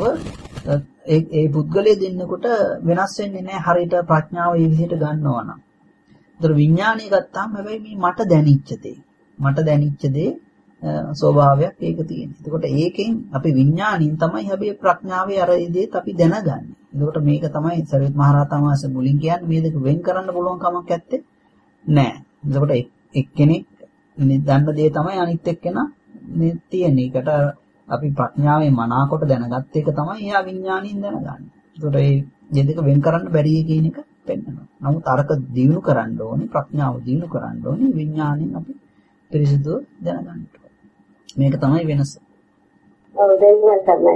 Speaker 1: ඒ ඒ පුද්ගලයේ දෙන්නකොට වෙනස් වෙන්නේ නැහැ හරියට ප්‍රඥාව මේ විදිහට ගන්නවා නම්. ඒතර විඥානය ගත්තාම හැබැයි මේ මට දැනෙච්ච දේ මට දැනෙච්ච දේ ස්වභාවයක් ඒක තියෙනවා. එතකොට ඒකෙන් අපි විඥාණයෙන් තමයි හැබැයි ප්‍රඥාවේ අර දේත් අපි දැනගන්නේ. එතකොට මේක තමයි සරියුත් මහ රහතන් වහන්සේ මුලින් කියන්නේ මේ දෙක වෙන් කරන්න පුළුවන් කමක් නැත්තේ නෑ. එතකොට එක්කෙනෙක් දන්න දේ තමයි අනිත් එක්කෙනා මේ තියෙන්නේ. ඒකට අපි ප්‍රඥාවේ මනාකොට දැනගත්ත එක තමයි එයා විඥාණයෙන් දැනගන්නේ. ඒකට මේ දෙක වෙන් කරන්න බැරි කියන එක පෙන්වනවා. නමුත් අරක දියුණු කරන්න ඕනේ ප්‍රඥාව දියුණු කරන්න ඕනේ විඥාණයෙන් අපි පිරිසිදුව දැනගන්න ඕනේ. මේක තමයි වෙනස.
Speaker 4: ඔව් දෙන්නවා තමයි.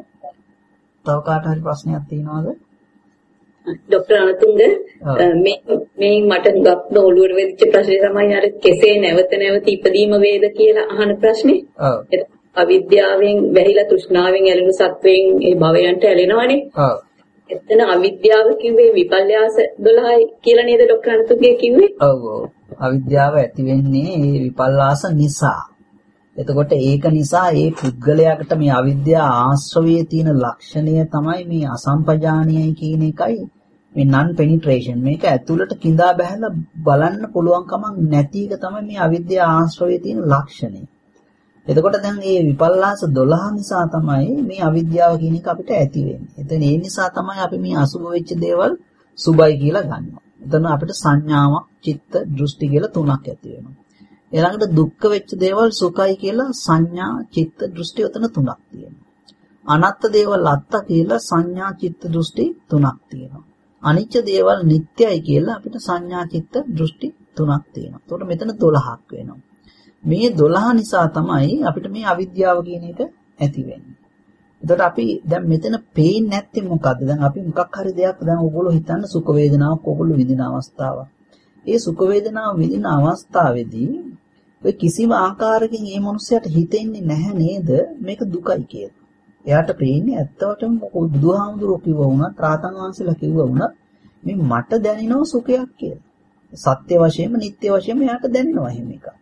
Speaker 1: තව කාට හරි ප්‍රශ්නයක් තියෙනවද?
Speaker 5: ડોક્ટર අනතුංග මේ මේ මට ගොඩක් ඔළුවට වෙච්ච ප්‍රශ්නේ තමයි අර කෙසේ නැවත නැවත ඉපදීම වේද කියලා අහන ප්‍රශ්නේ.
Speaker 1: ඔව්.
Speaker 5: අවිද්‍යාවෙන් වැහිලා තෘෂ්ණාවෙන් ඇලෙන සත්වයෙන් ඒ භවයන්ට ඇලෙනවනේ.
Speaker 1: ඔව්.
Speaker 5: එතන අවිද්‍යාව කිව්වේ විපල්යාස දොළහයි කියලා නේද ડોક્ટર අනතුංගේ කිව්වේ?
Speaker 1: ඔව් ඔව්. අවිද්‍යාව ඇති වෙන්නේ මේ විපල්ලාස නිසා. එතකොට ඒක නිසා ඒ පුද්ගලයාට මේ අවිද්‍යාව ආශ්‍රවයේ තියෙන ලක්ෂණය තමයි මේ අසම්පජානීයයි කියන එකයි මේ non penetration. මේක ඇතුළට கிඳා බහැලා බලන්න පුළුවන් කමක් නැති එක තමයි මේ අවිද්‍යාව ආශ්‍රවයේ තියෙන ලක්ෂණය. එතකොට දැන් මේ විපල්ලාස දොළහ නිසා තමයි මේ අවිද්‍යාව කියන එක අපිට ඇති වෙන්නේ. එතන ඒ නිසා තමයි අපි මේ අසුබ වෙච්ච දේවල් සුබයි කියලා ගන්නවා. එතන අපිට සංඥාවක්, චිත්ත, දෘෂ්ටි කියලා තුනක් ඇති වෙනවා. ඊළඟට දුක්ඛ වෙච්ච දේවල් සුඛයි කියලා සංඥා, චිත්ත, දෘෂ්ටි උතන තුනක් තියෙනවා. අනත්ත් දේවල් අත්ත කියලා සංඥා, චිත්ත, දෘෂ්ටි තුනක් තියෙනවා. අනිච්ච දේවල් නිට්ටයයි කියලා අපිට සංඥා, චිත්ත, දෘෂ්ටි තුනක් තියෙනවා. එතකොට මෙතන දොළහක් වෙනවා. මේ දොළහ නිසා තමයි අපිට මේ අවිද්‍යාව කියන එක ඇති වෙන්නේ. එතකොට අපි දැන් මෙතන පේන්නේ නැත්තේ මොකද්ද? දැන් අපි මොකක් හරි දෙයක් දැන් ඕගොල්ලෝ හිතන්න සුඛ වේදනාවක් ඕගොල්ලෝ විඳින අවස්ථාවක්. ඒ සුඛ වේදනාව විඳින අවස්ථාවේදී ඔය කිසිම ආකාරයකින් මේ මනුස්සයාට හිතෙන්නේ නැහැ නේද මේක දුකයි කියලා. එයාට පේන්නේ ඇත්තටම බුදුහාමුදුරුවෝ කිව්වා වුණත්, රාතන් වහන්සේලා කිව්වා වුණත් මේ මට දැනෙනවා සුඛයක් කියලා. සත්‍ය වශයෙන්ම, නිට්ටය වශයෙන්ම එයාට දැනෙනවා එහෙම එකක්.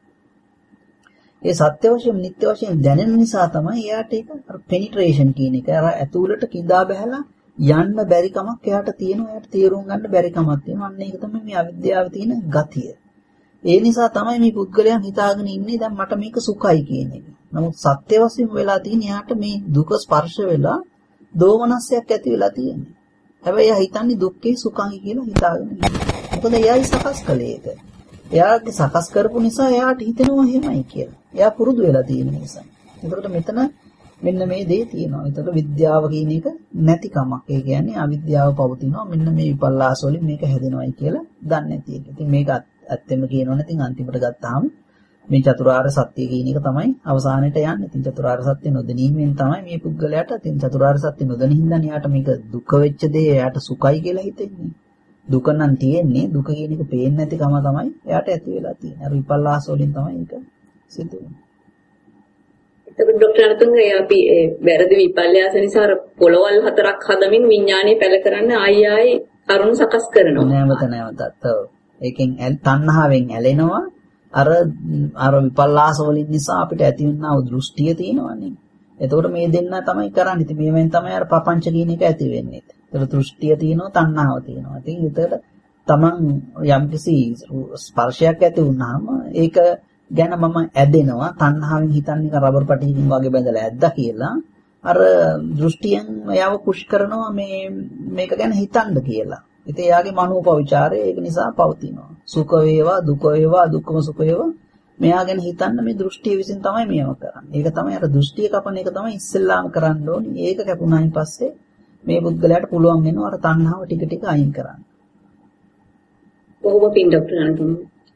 Speaker 1: ඒ සත්‍ය වශයෙන් නිත්‍ය වශයෙන් දැනෙන නිසා තමයි එයාට ඒක අර පෙනිට්‍රේෂන් කියන එක අර ඇතුළට කිඳා බහැලා යන්න බැරි කමක් එයාට තියෙනවා. එයාට තේරුම් ගන්න බැරි කමක් තියෙනවා. අන්න ඒක තමයි මේ අවිද්‍යාවේ තියෙන ගතිය. ඒ නිසා තමයි මේ පුද්ගලයන් හිතාගෙන ඉන්නේ දැන් මට මේක සුඛයි කියන එක. නමුත් සත්‍ය වශයෙන් වෙලා තියෙන එයාට මේ දුක ස්පර්ශ වෙලා දෝමනස්යක් ඇති වෙලා තියෙන්නේ. හැබැයි එයා හිතන්නේ දුක්ඛේ සුඛයි කියලා හිතාගෙන ඉන්නේ. මොකද එයායි සකස් කළේ ඒක. එයාගේ සකස් කරපු නිසා එයාට හිතෙනවා එහෙමයි කියලා. එයා පුරුදු වෙලා තියෙන නිසා. ඒකට මෙතන මෙන්න මේ දේ තියෙනවා. ඒකට විද්‍යාව කියන එක නැති කමක්. ඒ කියන්නේ අවිද්‍යාව පවතිනවා. මෙන්න මේ විපල්ලාස වලින් මේක හැදෙනවයි කියලා දන්නේ නැති එක. ඉතින් මේක ඇත්තෙම කියනවනේ ඉතින් අන්තිමට ගත්තාම මේ චතුරාර්ය සත්‍ය කියන එක තමයි අවසානයේට යන්නේ. ඉතින් චතුරාර්ය සත්‍ය නොදැනීමෙන් තමයි මේ පුද්ගලයාට ඉතින් චතුරාර්ය සත්‍ය නොදැන හින්දා එයාට මේක දුක වෙච්ච දේ එයාට සුඛයි කියලා හිතෙන්නේ. දුක නම් තියෙන්නේ දුක කියන එක පේන්නේ නැති කම තමයි එයාට ඇති වෙලා තියෙන්නේ. අර විපල්ලාස වලින් තමයි ඒක සිද්ධ වෙන්නේ.
Speaker 5: එතකොට ડોක්ටර් අනතුංග අපි ඒ වැරදි විපල්ලාස නිසා අර පොළවල් හතරක් හදමින් විඥානය පැල කරන්න ආයි ආයි කරුණු සකස් කරනවා.
Speaker 1: නැවත නැවතත්. ඔව්. ඒකෙන් තණ්හාවෙන් ඇලෙනවා. අර අර විපල්ලාස වලින් නිසා අපිට ඇති වෙනා දෘෂ්ටිය තියෙනවනේ. එතකොට මේ දෙන්න තමයි කරන්නේ. ඉතින් මේවෙන් තමයි අර පපංච කියන එක ඇති වෙන්නේ. ඒතර දෘෂ්ටිය තියෙනවා, තණ්හාව තියෙනවා. ඉතින් ඒතර තමන් යම්කිසි ස්පර්ශයක් ඇති වුණාම ඒක ගැන මම ඇදෙනවා. තණ්හාවෙන් හිතන්නේ රබර් පටියකින් වගේ බැඳලා ඇද්දා කියලා. අර දෘෂ්ටියෙන් එයාව පුෂ් කරනවා මේ මේක ගැන හිතන්න කියලා. ඉතින් එයාගේ මනෝපවිචාරය ඒක නිසා පවතිනවා. සුඛ වේවා, දුක වේවා, දුක්ඛම සුඛ වේවා මෙයා ගැන හිතන්න මේ දෘෂ්ටිය විසින් තමයි මේව කරන්නේ. ඒක තමයි අර දෘෂ්ටිය කපන එක තමයි ඉස්සෙල්ලාම කරන්න ඕනේ. ඒක කැපුණායින් පස්සේ මේ පුද්ගලයාට පුළුවන් වෙනවා අර තණ්හාව ටික ටික අයින් කරන්න.
Speaker 5: බොහොම පිං ડોක්ටර් අනතුංග.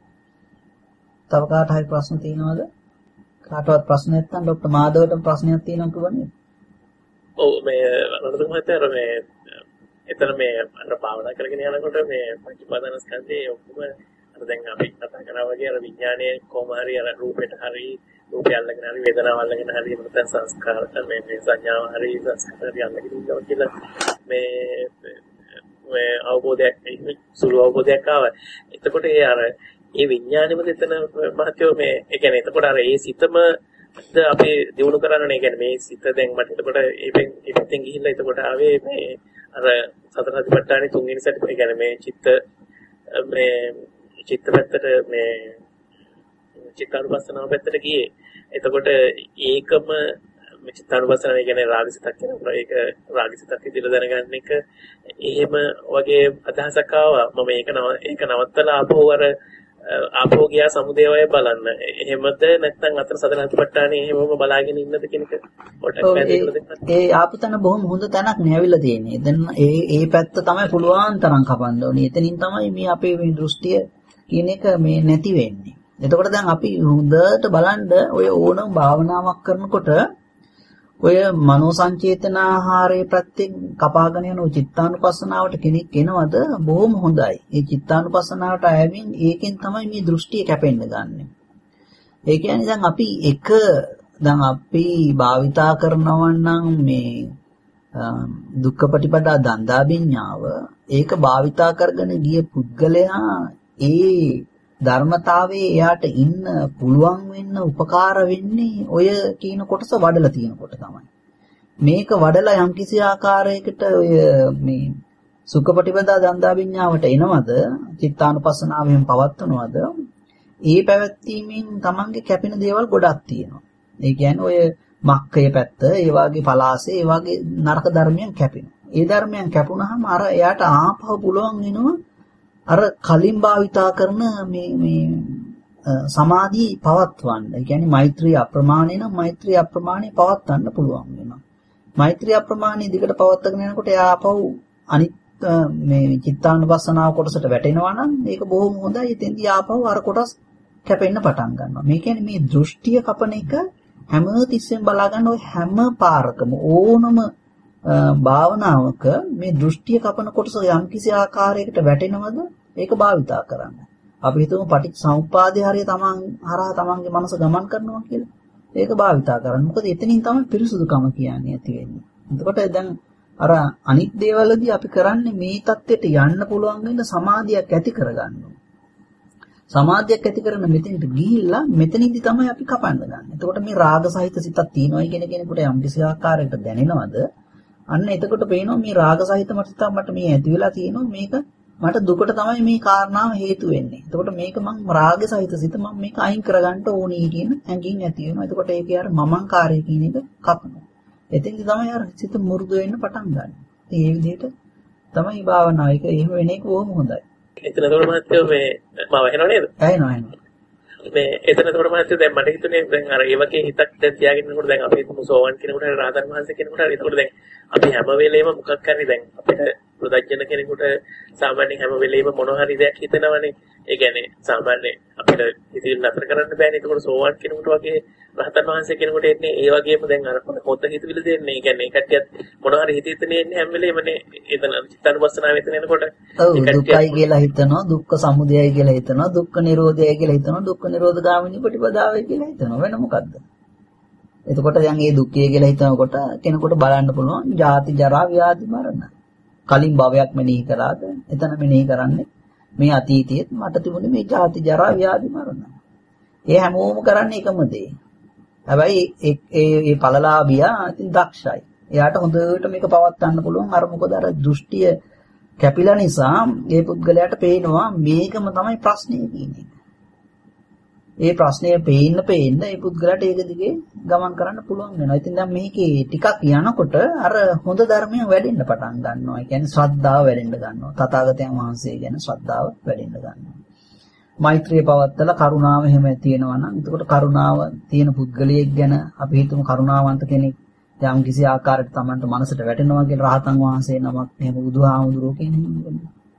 Speaker 1: තව කාට හරි ප්‍රශ්න තියෙනවද? කාටවත් ප්‍රශ්න නැත්නම් ડોක්ටර් මාධවට ප්‍රශ්නයක් තියෙනවා කියන්නේ.
Speaker 3: ඔව් මේ අනතුංග මහත්තයා මේ එතන මේ අර භාවනා කරගෙන යනකොට මේ පංචපාදන ස්කන්ධයේ ඔක්කොම අර දැන් අපි කතා කරා වගේ අර විඥානයේ කොහොම හරි අර රූපෙට හරි රූපය අල්ලගෙන හරි වේදනාව අල්ලගෙන හරි නැත්නම් සංස්කාර මේ මේ සංඥාව හරි සංස්කාර හරි අල්ලගෙන ඉන්නවා කියලා මේ මේ අවබෝධයක් සුළු අවබෝධයක් ආවා. එතකොට ඒ අර ඒ විඥානෙම එතන මහත්යෝ මේ ඒ කියන්නේ එතකොට අර ඒ සිතම අපි දිනු කරන්නේ. ඒ කියන්නේ මේ සිත දැන් මට එතකොට ඒෙන් ඉතින් ගිහිල්ලා එතකොට ආවේ මේ අර සතර සතිපට්ඨානේ තුන්වෙනි සැරේ ඒ කියන්නේ මේ චිත්ත මේ චිත්ත පැත්තට මේ චිත්තානුපස්සනාව පැත්තට ගියේ. එතකොට ඒකම මේ චිත්තානුපස්සනාව කියන්නේ රාගසිතක් කියනවා. ඒක රාගසිතක් විදිහට දැනගන්න එක එහෙම වගේ අදහසක් ආවා. මම ඒක නව ඒක නවත්තලා ආපහු අර ආපහු ගියා සමුදේවය බලන්න. එහෙමද නැත්නම් අතර සතර සතිපට්ඨානේ එහෙමම බලාගෙන ඉන්නද කියන එක පොඩ්ඩක් පැහැදිලි කරලා දෙන්න.
Speaker 1: ඒ ආපු තැන බොහොම හොඳ තැනක් නෙවිලා තියෙන්නේ. දැන් ඒ ඒ පැත්ත තමයි පුළුවන් තරම් කපන්න ඕනේ. එතනින් තමයි මේ අපේ මේ දෘෂ්ටිය කියන එක මේ නැති වෙන්නේ. එතකොට දැන් අපි හොඳට බලන්න ඔය ඕනම භාවනාවක් කරනකොට ඔය මනෝ සංචේතන ආහාරයේ ප්‍රත්‍යයෙන් කපාගෙන යන චිත්තානුපස්සනාවට කෙනෙක් එනවද බොහොම හොඳයි. ඒ චිත්තානුපස්සනාවට ආවමින් ඒකෙන් තමයි මේ දෘෂ්ටිය කැපෙන්න ගන්නෙ. ඒ කියන්නේ දැන් අපි එක දැන් අපි භාවිතා කරනවා නම් මේ දුක්ඛ පටිපදා දන්දා විඤ්ඤාව ඒක භාවිතා කරගෙන ගිය පුද්ගලයා ඒ ධර්මතාවයේ එයාට ඉන්න පුළුවන් වෙන්න උපකාර වෙන්නේ ඔය කියන කොටස වඩලා තියෙනකොට තමයි. මේක වඩලා යම්කිසි ආකාරයකට ඔය මේ සුඛපටිපදා දන්දා විඤ්ඤාවට එනවද චිත්තානුපස්සනාවෙන් පවත්වනවද? ඒ පැවැත්වීමෙන් තමන්ගේ කැපෙන දේවල් ගොඩක් තියෙනවා. ඒ කියන්නේ ඔය මක්කය පැත්ත, ඒ වගේ පලාසේ, ඒ වගේ නරක ධර්මයන් කැපෙනවා. ඒ ධර්මයන් කැපුණාම අර එයාට ආපහු පුළුවන් වෙනවා අර කලින් භාවිතා කරන මේ මේ සමාධි පවත්වන්න. ඒ කියන්නේ මෛත්‍රී අප්‍රමාණය නම් මෛත්‍රී අප්‍රමාණය පවත්වන්න පුළුවන් වෙනවා. මෛත්‍රී අප්‍රමාණය දිගට පවත්වාගෙන යනකොට එයා ආපහු අනිත් මේ චිත්තානුපස්සනාව කොටසට වැටෙනවා නම් ඒක බොහොම හොඳයි. එතෙන්දී ආපහු අර කොටස් කැපෙන්න පටන් ගන්නවා. මේ කියන්නේ මේ දෘෂ්ටිය කපන එක හැම තිස්සෙම බලා ගන්න ඔය හැම පාරකම ඕනම භාවනාවක මේ දෘෂ්ටිය කපන කොටස යම් කිසි ආකාරයකට වැටෙනවද ඒක භාවිතා කරන්න. අපි හිතමු පටිච්චසමුප්පාදේ හරිය තමන් හරහා තමන්ගේ මනස ගමන් කරනවා කියලා. ඒක භාවිතා කරන්න. මොකද එතනින් තමයි පිරිසුදුකම කියන්නේ ඇති වෙන්නේ. එතකොට දැන් අර අනිත් දේවල්වලදී අපි කරන්නේ මේ தත්ත්වයට යන්න පුළුවන් වෙන සමාධියක් ඇති කරගන්න. සමාධියක් ඇති කරන මෙතෙන්ට ගිහිල්ලා මෙතනින්දි තමයි අපි කපන්න ගන්න. එතකොට මේ රාග සහිත සිතක් තියෙනවා කියන කෙනෙකුට යම් කිසි ආකාරයකට දැනෙනවද? අන්න එතකොට පේනවා මේ රාග සහිත මතක මට මේ ඇති වෙලා තියෙනවා මේක මට දුකට තමයි මේ කාරණාව හේතු වෙන්නේ. එතකොට මේක මම රාග සහිත සිත මම මේක අයින් කරගන්න ඕනේ කියන හැඟීම් ඇති වෙනවා. එතකොට ඒකේ අර මමංකාරය කියන එක කපනවා. එතෙන්දි තමයි අර සිත මුරුදු වෙන්න පටන් ගන්න. ඉතින් මේ විදිහට තමයි භාවනාව. ඒක එහෙම වෙන එක බොහොම හොඳයි.
Speaker 3: එතනතකොට මහත්තයෝ මේ මම ඇහෙනව නේද?
Speaker 1: ඇහෙනවා ඇහෙනවා.
Speaker 3: මේ එතනතකොට මහත්තයෝ දැන් මට හිතුනේ දැන් අර ඒ වගේ හිතක් දැන් තියාගෙන ඉන්නකොට දැන් අපි හිතමු සෝවන් කෙනෙකුට හරි රහතන් වහන්සේ කෙනෙකුට හරි එතකොට දැන් අපි හැම වෙලේම මොකක් කරන්නේ දැන් අපිට ප්‍රදජන කෙනෙකුට සාමාන්‍යයෙන් හැම වෙලේම මොන හරි දෙයක් හිතනවනේ. ඒ කියන්නේ සාමාන්‍යයෙන් අපිට ඉතින් නතර කරන්න බෑනේ. එතකොට සෝවන් කෙනෙකුට වගේ රහතන් වහන්සේ කෙනෙකුට එන්නේ ඒ වගේම දැන් අර හොත හිතවිලි දෙන්නේ. ඒ කියන්නේ කට්ටියත් මොන හරි හිත හිතනේ එන්නේ හැම වෙලේමනේ. එතන චිත්තානුපස්සනාව එතන එනකොට
Speaker 1: ඔව් දුක්ඛයි කියලා හිතනවා, දුක්ඛ සමුදයයි කියලා හිතනවා, දුක්ඛ නිරෝධයයි කියලා හිතනවා, දුක්ඛ නිරෝධ ගාමිනී ප්‍රතිපදාවයි කියලා හිතනවා. වෙන මොකද්ද? එතකොට දැන් මේ දුක්ඛය කියලා හිතනකොට කෙනෙකුට බලන්න පුළුවන් ජාති ජරා ව්‍යාධි මරණ. කලින් භවයක් මෙනෙහි කළාද? එතන මෙනෙහි කරන්නේ මේ අතීතයේත් මට තිබුණේ මේ ජාති ජරා ව්‍යාධි මරණ. ඒ හැමෝම කරන්නේ එකම දේ. හැබැයි ඒ ඒ පළලාභියා ඉතින් දක්ෂයි. එයාට හොඳට මේක පවත් ගන්න පුළුවන්. අර මොකද අර දෘෂ්ටිය කැපිලා නිසා ඒ පුද්ගලයාට පේනවා මේකම තමයි ප්‍රශ්නේ කියන්නේ. ඒ ප්‍රශ්නේ පේන්න පේන්න ඒ පුද්ගලයාට ඒක දිගේ ගමන් කරන්න පුළුවන් වෙනවා. ඉතින් දැන් මේකේ ටිකක් යනකොට අර හොඳ ධර්මය වැඩෙන්න පටන් ගන්නවා. ඒ කියන්නේ ශ්‍රද්ධාව වැඩෙන්න ගන්නවා. තථාගතයන් වහන්සේ ගැන ශ්‍රද්ධාව වැඩෙන්න ගන්නවා. මෛත්‍රිය පවත්තලා කරුණාව එහෙම තියෙනවා නම් එතකොට කරුණාව තියෙන පුද්ගලයෙක් ගැන අපි හිතමු කරුණාවන්ත කෙනෙක් යම් කිසි ආකාරයකට Tamanට මනසට වැටෙනවා කියලා රහතන් වහන්සේ නමක් එහෙම බුදුහාමුදුරුවෝ කියන්නේ.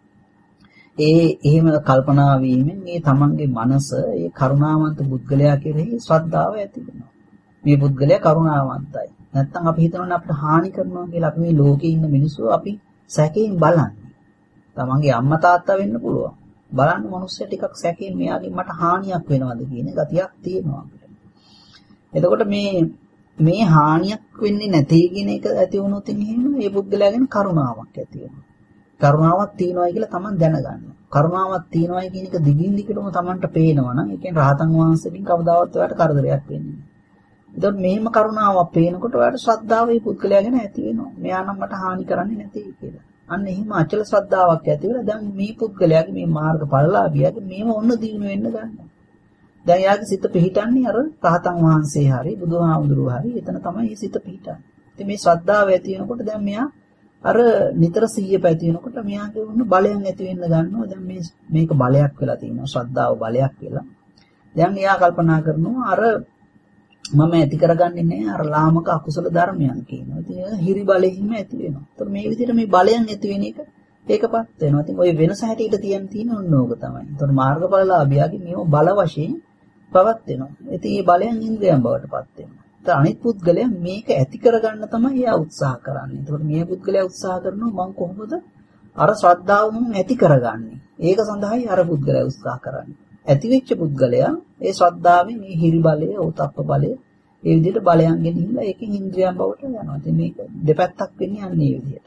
Speaker 1: ඒ එහෙම කල්පනා වීමෙන් මේ Tamanගේ මනස ඒ කරුණාවන්ත පුද්ගලයා කෙරෙහි ශ්‍රද්ධාව ඇති වෙනවා. මේ පුද්ගලයා කරුණාවන්තයි. නැත්තම් අපි හිතනවා අපිට හානි කරනවා කියලා අපි මේ ලෝකේ ඉන්න මිනිස්සු අපි සැකයෙන් බලන්නේ. Tamanගේ අම්මා තාත්තා වෙන්න පුළුවන්. බලන්න මිනිස්සු ටිකක් සැකයෙන් මෙයාගෙන් මට හානියක් වෙනවද කියන ගතියක් තියෙනවා අපිට. එතකොට මේ මේ හානියක් වෙන්නේ නැtei කියන එක ඇති වුණොත් එහෙම මේ පුද්ගලයාගෙන කරුණාවක් ඇති වෙනවා. කරුණාවක් තියෙනවා කියලා Taman දැනගන්න. කරුණාවක් තියෙනවා කියන එක දිගින් දිගටම Tamanට පේනවා නම් ඒ කියන්නේ රහතන් වහන්සේකින් කවදාවත් ඔයාලට කරදරයක් වෙන්නේ නැහැ. එතකොට මෙහෙම කරුණාවක් පේනකොට ඔයාලට ශ්‍රද්ධාව මේ පුද්ගලයාගෙන ඇති වෙනවා. මෙයා නම් මට හානි කරන්නේ නැtei කියලා. අන්න එහෙම අචල ශ්‍රද්ධාවක් ඇති වෙලා දැන් මේ පුද්ගලයාගේ මේ මාර්ගඵලලාභියාගේ මේව ඔන්න දිනු වෙන්න ගන්නවා. දැන් යාගේ සිත පිහිටන්නේ අර රහතන් වහන්සේ හරි බුදුහාමුදුරුවෝ හරි එතන තමයි මේ සිත පිහිටන්නේ. ඉතින් මේ ශ්‍රද්ධාව ඇති වෙනකොට දැන් මෙයා අර නිතර සිහිය පැති වෙනකොට මෙයාගේ වුණ බලයන් ඇති වෙන්න ගන්නවා. දැන් මේ මේක බලයක් වෙලා තියෙනවා. ශ්‍රද්ධාව බලයක් වෙලා. දැන් එයා කල්පනා කරනවා අර මම ඇති කරගන්නේ නැහැ අර ලාමක අකුසල ධර්මයන් කියනවා. ඉතින් හිරි බලෙහිම ඇති වෙනවා. ඒතකොට මේ විදිහට මේ බලයන් ඇති වෙන එක ඒකපත් වෙනවා. ඉතින් ওই වෙනස හැටියට තියන් තියෙන ඕනෝක තමයි. ඒතකොට මාර්ගඵලලාභියාගේ මේව බල වශයෙන් පවත් වෙනවා. ඉතින් මේ බලයන් ඉන්ද්‍රයන් බවට පත් වෙනවා. ඒත් අනිත් පුද්ගලයා මේක ඇති කරගන්න තමයි එයා උත්සාහ කරන්නේ. ඒතකොට මේ පුද්ගලයා උත්සාහ කරනවා මම කොහොමද අර ශ්‍රද්ධාව මම ඇති කරගන්නේ. ඒක සඳහායි අර පුද්ගලයා උත්සාහ කරන්නේ. ඇති වෙච්ච පුද්ගලයා ඒ ශ්‍රද්ධාවේ මේ හිරි බලය, ඕතප්ප බලය ඒ විදිහට බලයන් ගෙනිහිලා ඒකෙන් ඉන්ද්‍රියන් බවට යනවා. ඉතින් මේක දෙපැත්තක් වෙන්නේ අන්නේ මේ විදිහට.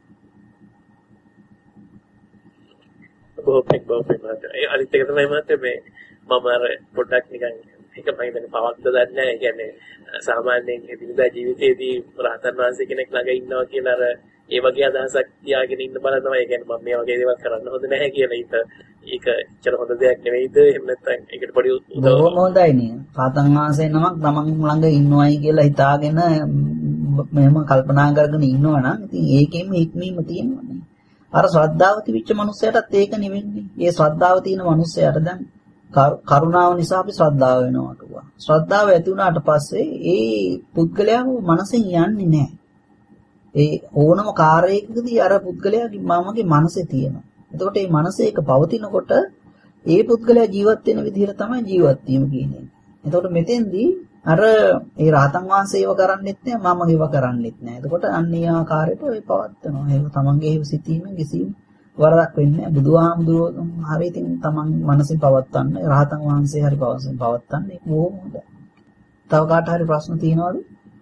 Speaker 3: බොහොම බොහොම ඒ අනිත් එක තමයි මත මේ මම අර පොඩ්ඩක් නිකන් ඒක මම හිතන්නේ පවක්ද දන්නේ නැහැ. ඒ කියන්නේ සාමාන්‍යයෙන් එදිනදා ජීවිතයේදී රහතන් වහන්සේ කෙනෙක් ළඟ ඉන්නවා කියලා අර ඒ වගේ අදහසක් තියාගෙන ඉන්න බල තමයි. ඒ කියන්නේ මම මේ වගේ දේවල් කරන්න හොඳ නැහැ කියලා. ඒක ඒක චර හොඳ දෙයක් නෙවෙයිද? එහෙම නැත්නම් ඒකට පොඩි උදව්
Speaker 1: බොහොම හොඳයි නේ. රහතන් වහන්සේ නමක් තමන් ළඟ ඉන්නවයි කියලා හිතාගෙන මෙහෙම කල්පනා කරගෙන ඉන්නවා නම් ඉතින් ඒකෙම හික්මීම තියෙනවනේ. අර ශ්‍රද්ධාව තිබිච්ච මනුස්සයටත් ඒක නෙවෙන්නේ. ඒ ශ්‍රද්ධාව තියෙන මනුස්සයාට දැන් කරුණාව නිසා අපි ශ්‍රද්ධාව වෙනවා කිව්වා. ශ්‍රද්ධාව ඇති වුණාට පස්සේ ඒ පුද්ගලයාව මනසෙන් යන්නේ නැහැ. ඒ ඕනම කාර්යයකදී අර පුද්ගලයාගේ මමගේ මනසේ තියෙනවා. එතකොට මේ මනසේ එක පවතිනකොට ඒ පුද්ගලයා ජීවත් වෙන විදිහට තමයි ජීවත් වීම කියන්නේ. එතකොට මෙතෙන්දී අර ඒ රාතන් වහන්සේව කරන්නෙත් නෑ මම ඒව කරන්නෙත් නෑ. එතකොට අන්නේ ආකාරයට ඔය පවත්නවා. ඒක තමන්ගේ ඒ සිතීමෙන් කිසිම වරදක් වෙන්නේ නෑ. බුදුහාමුදුරුවෝ හරිය ඉතින් තමන් මනසින් පවත්වන්න, රාතන් වහන්සේ හරි පවසින් පවත්වන්න ඒක බොහොම හොඳයි. තව කාට හරි ප්‍රශ්න තියෙනවද?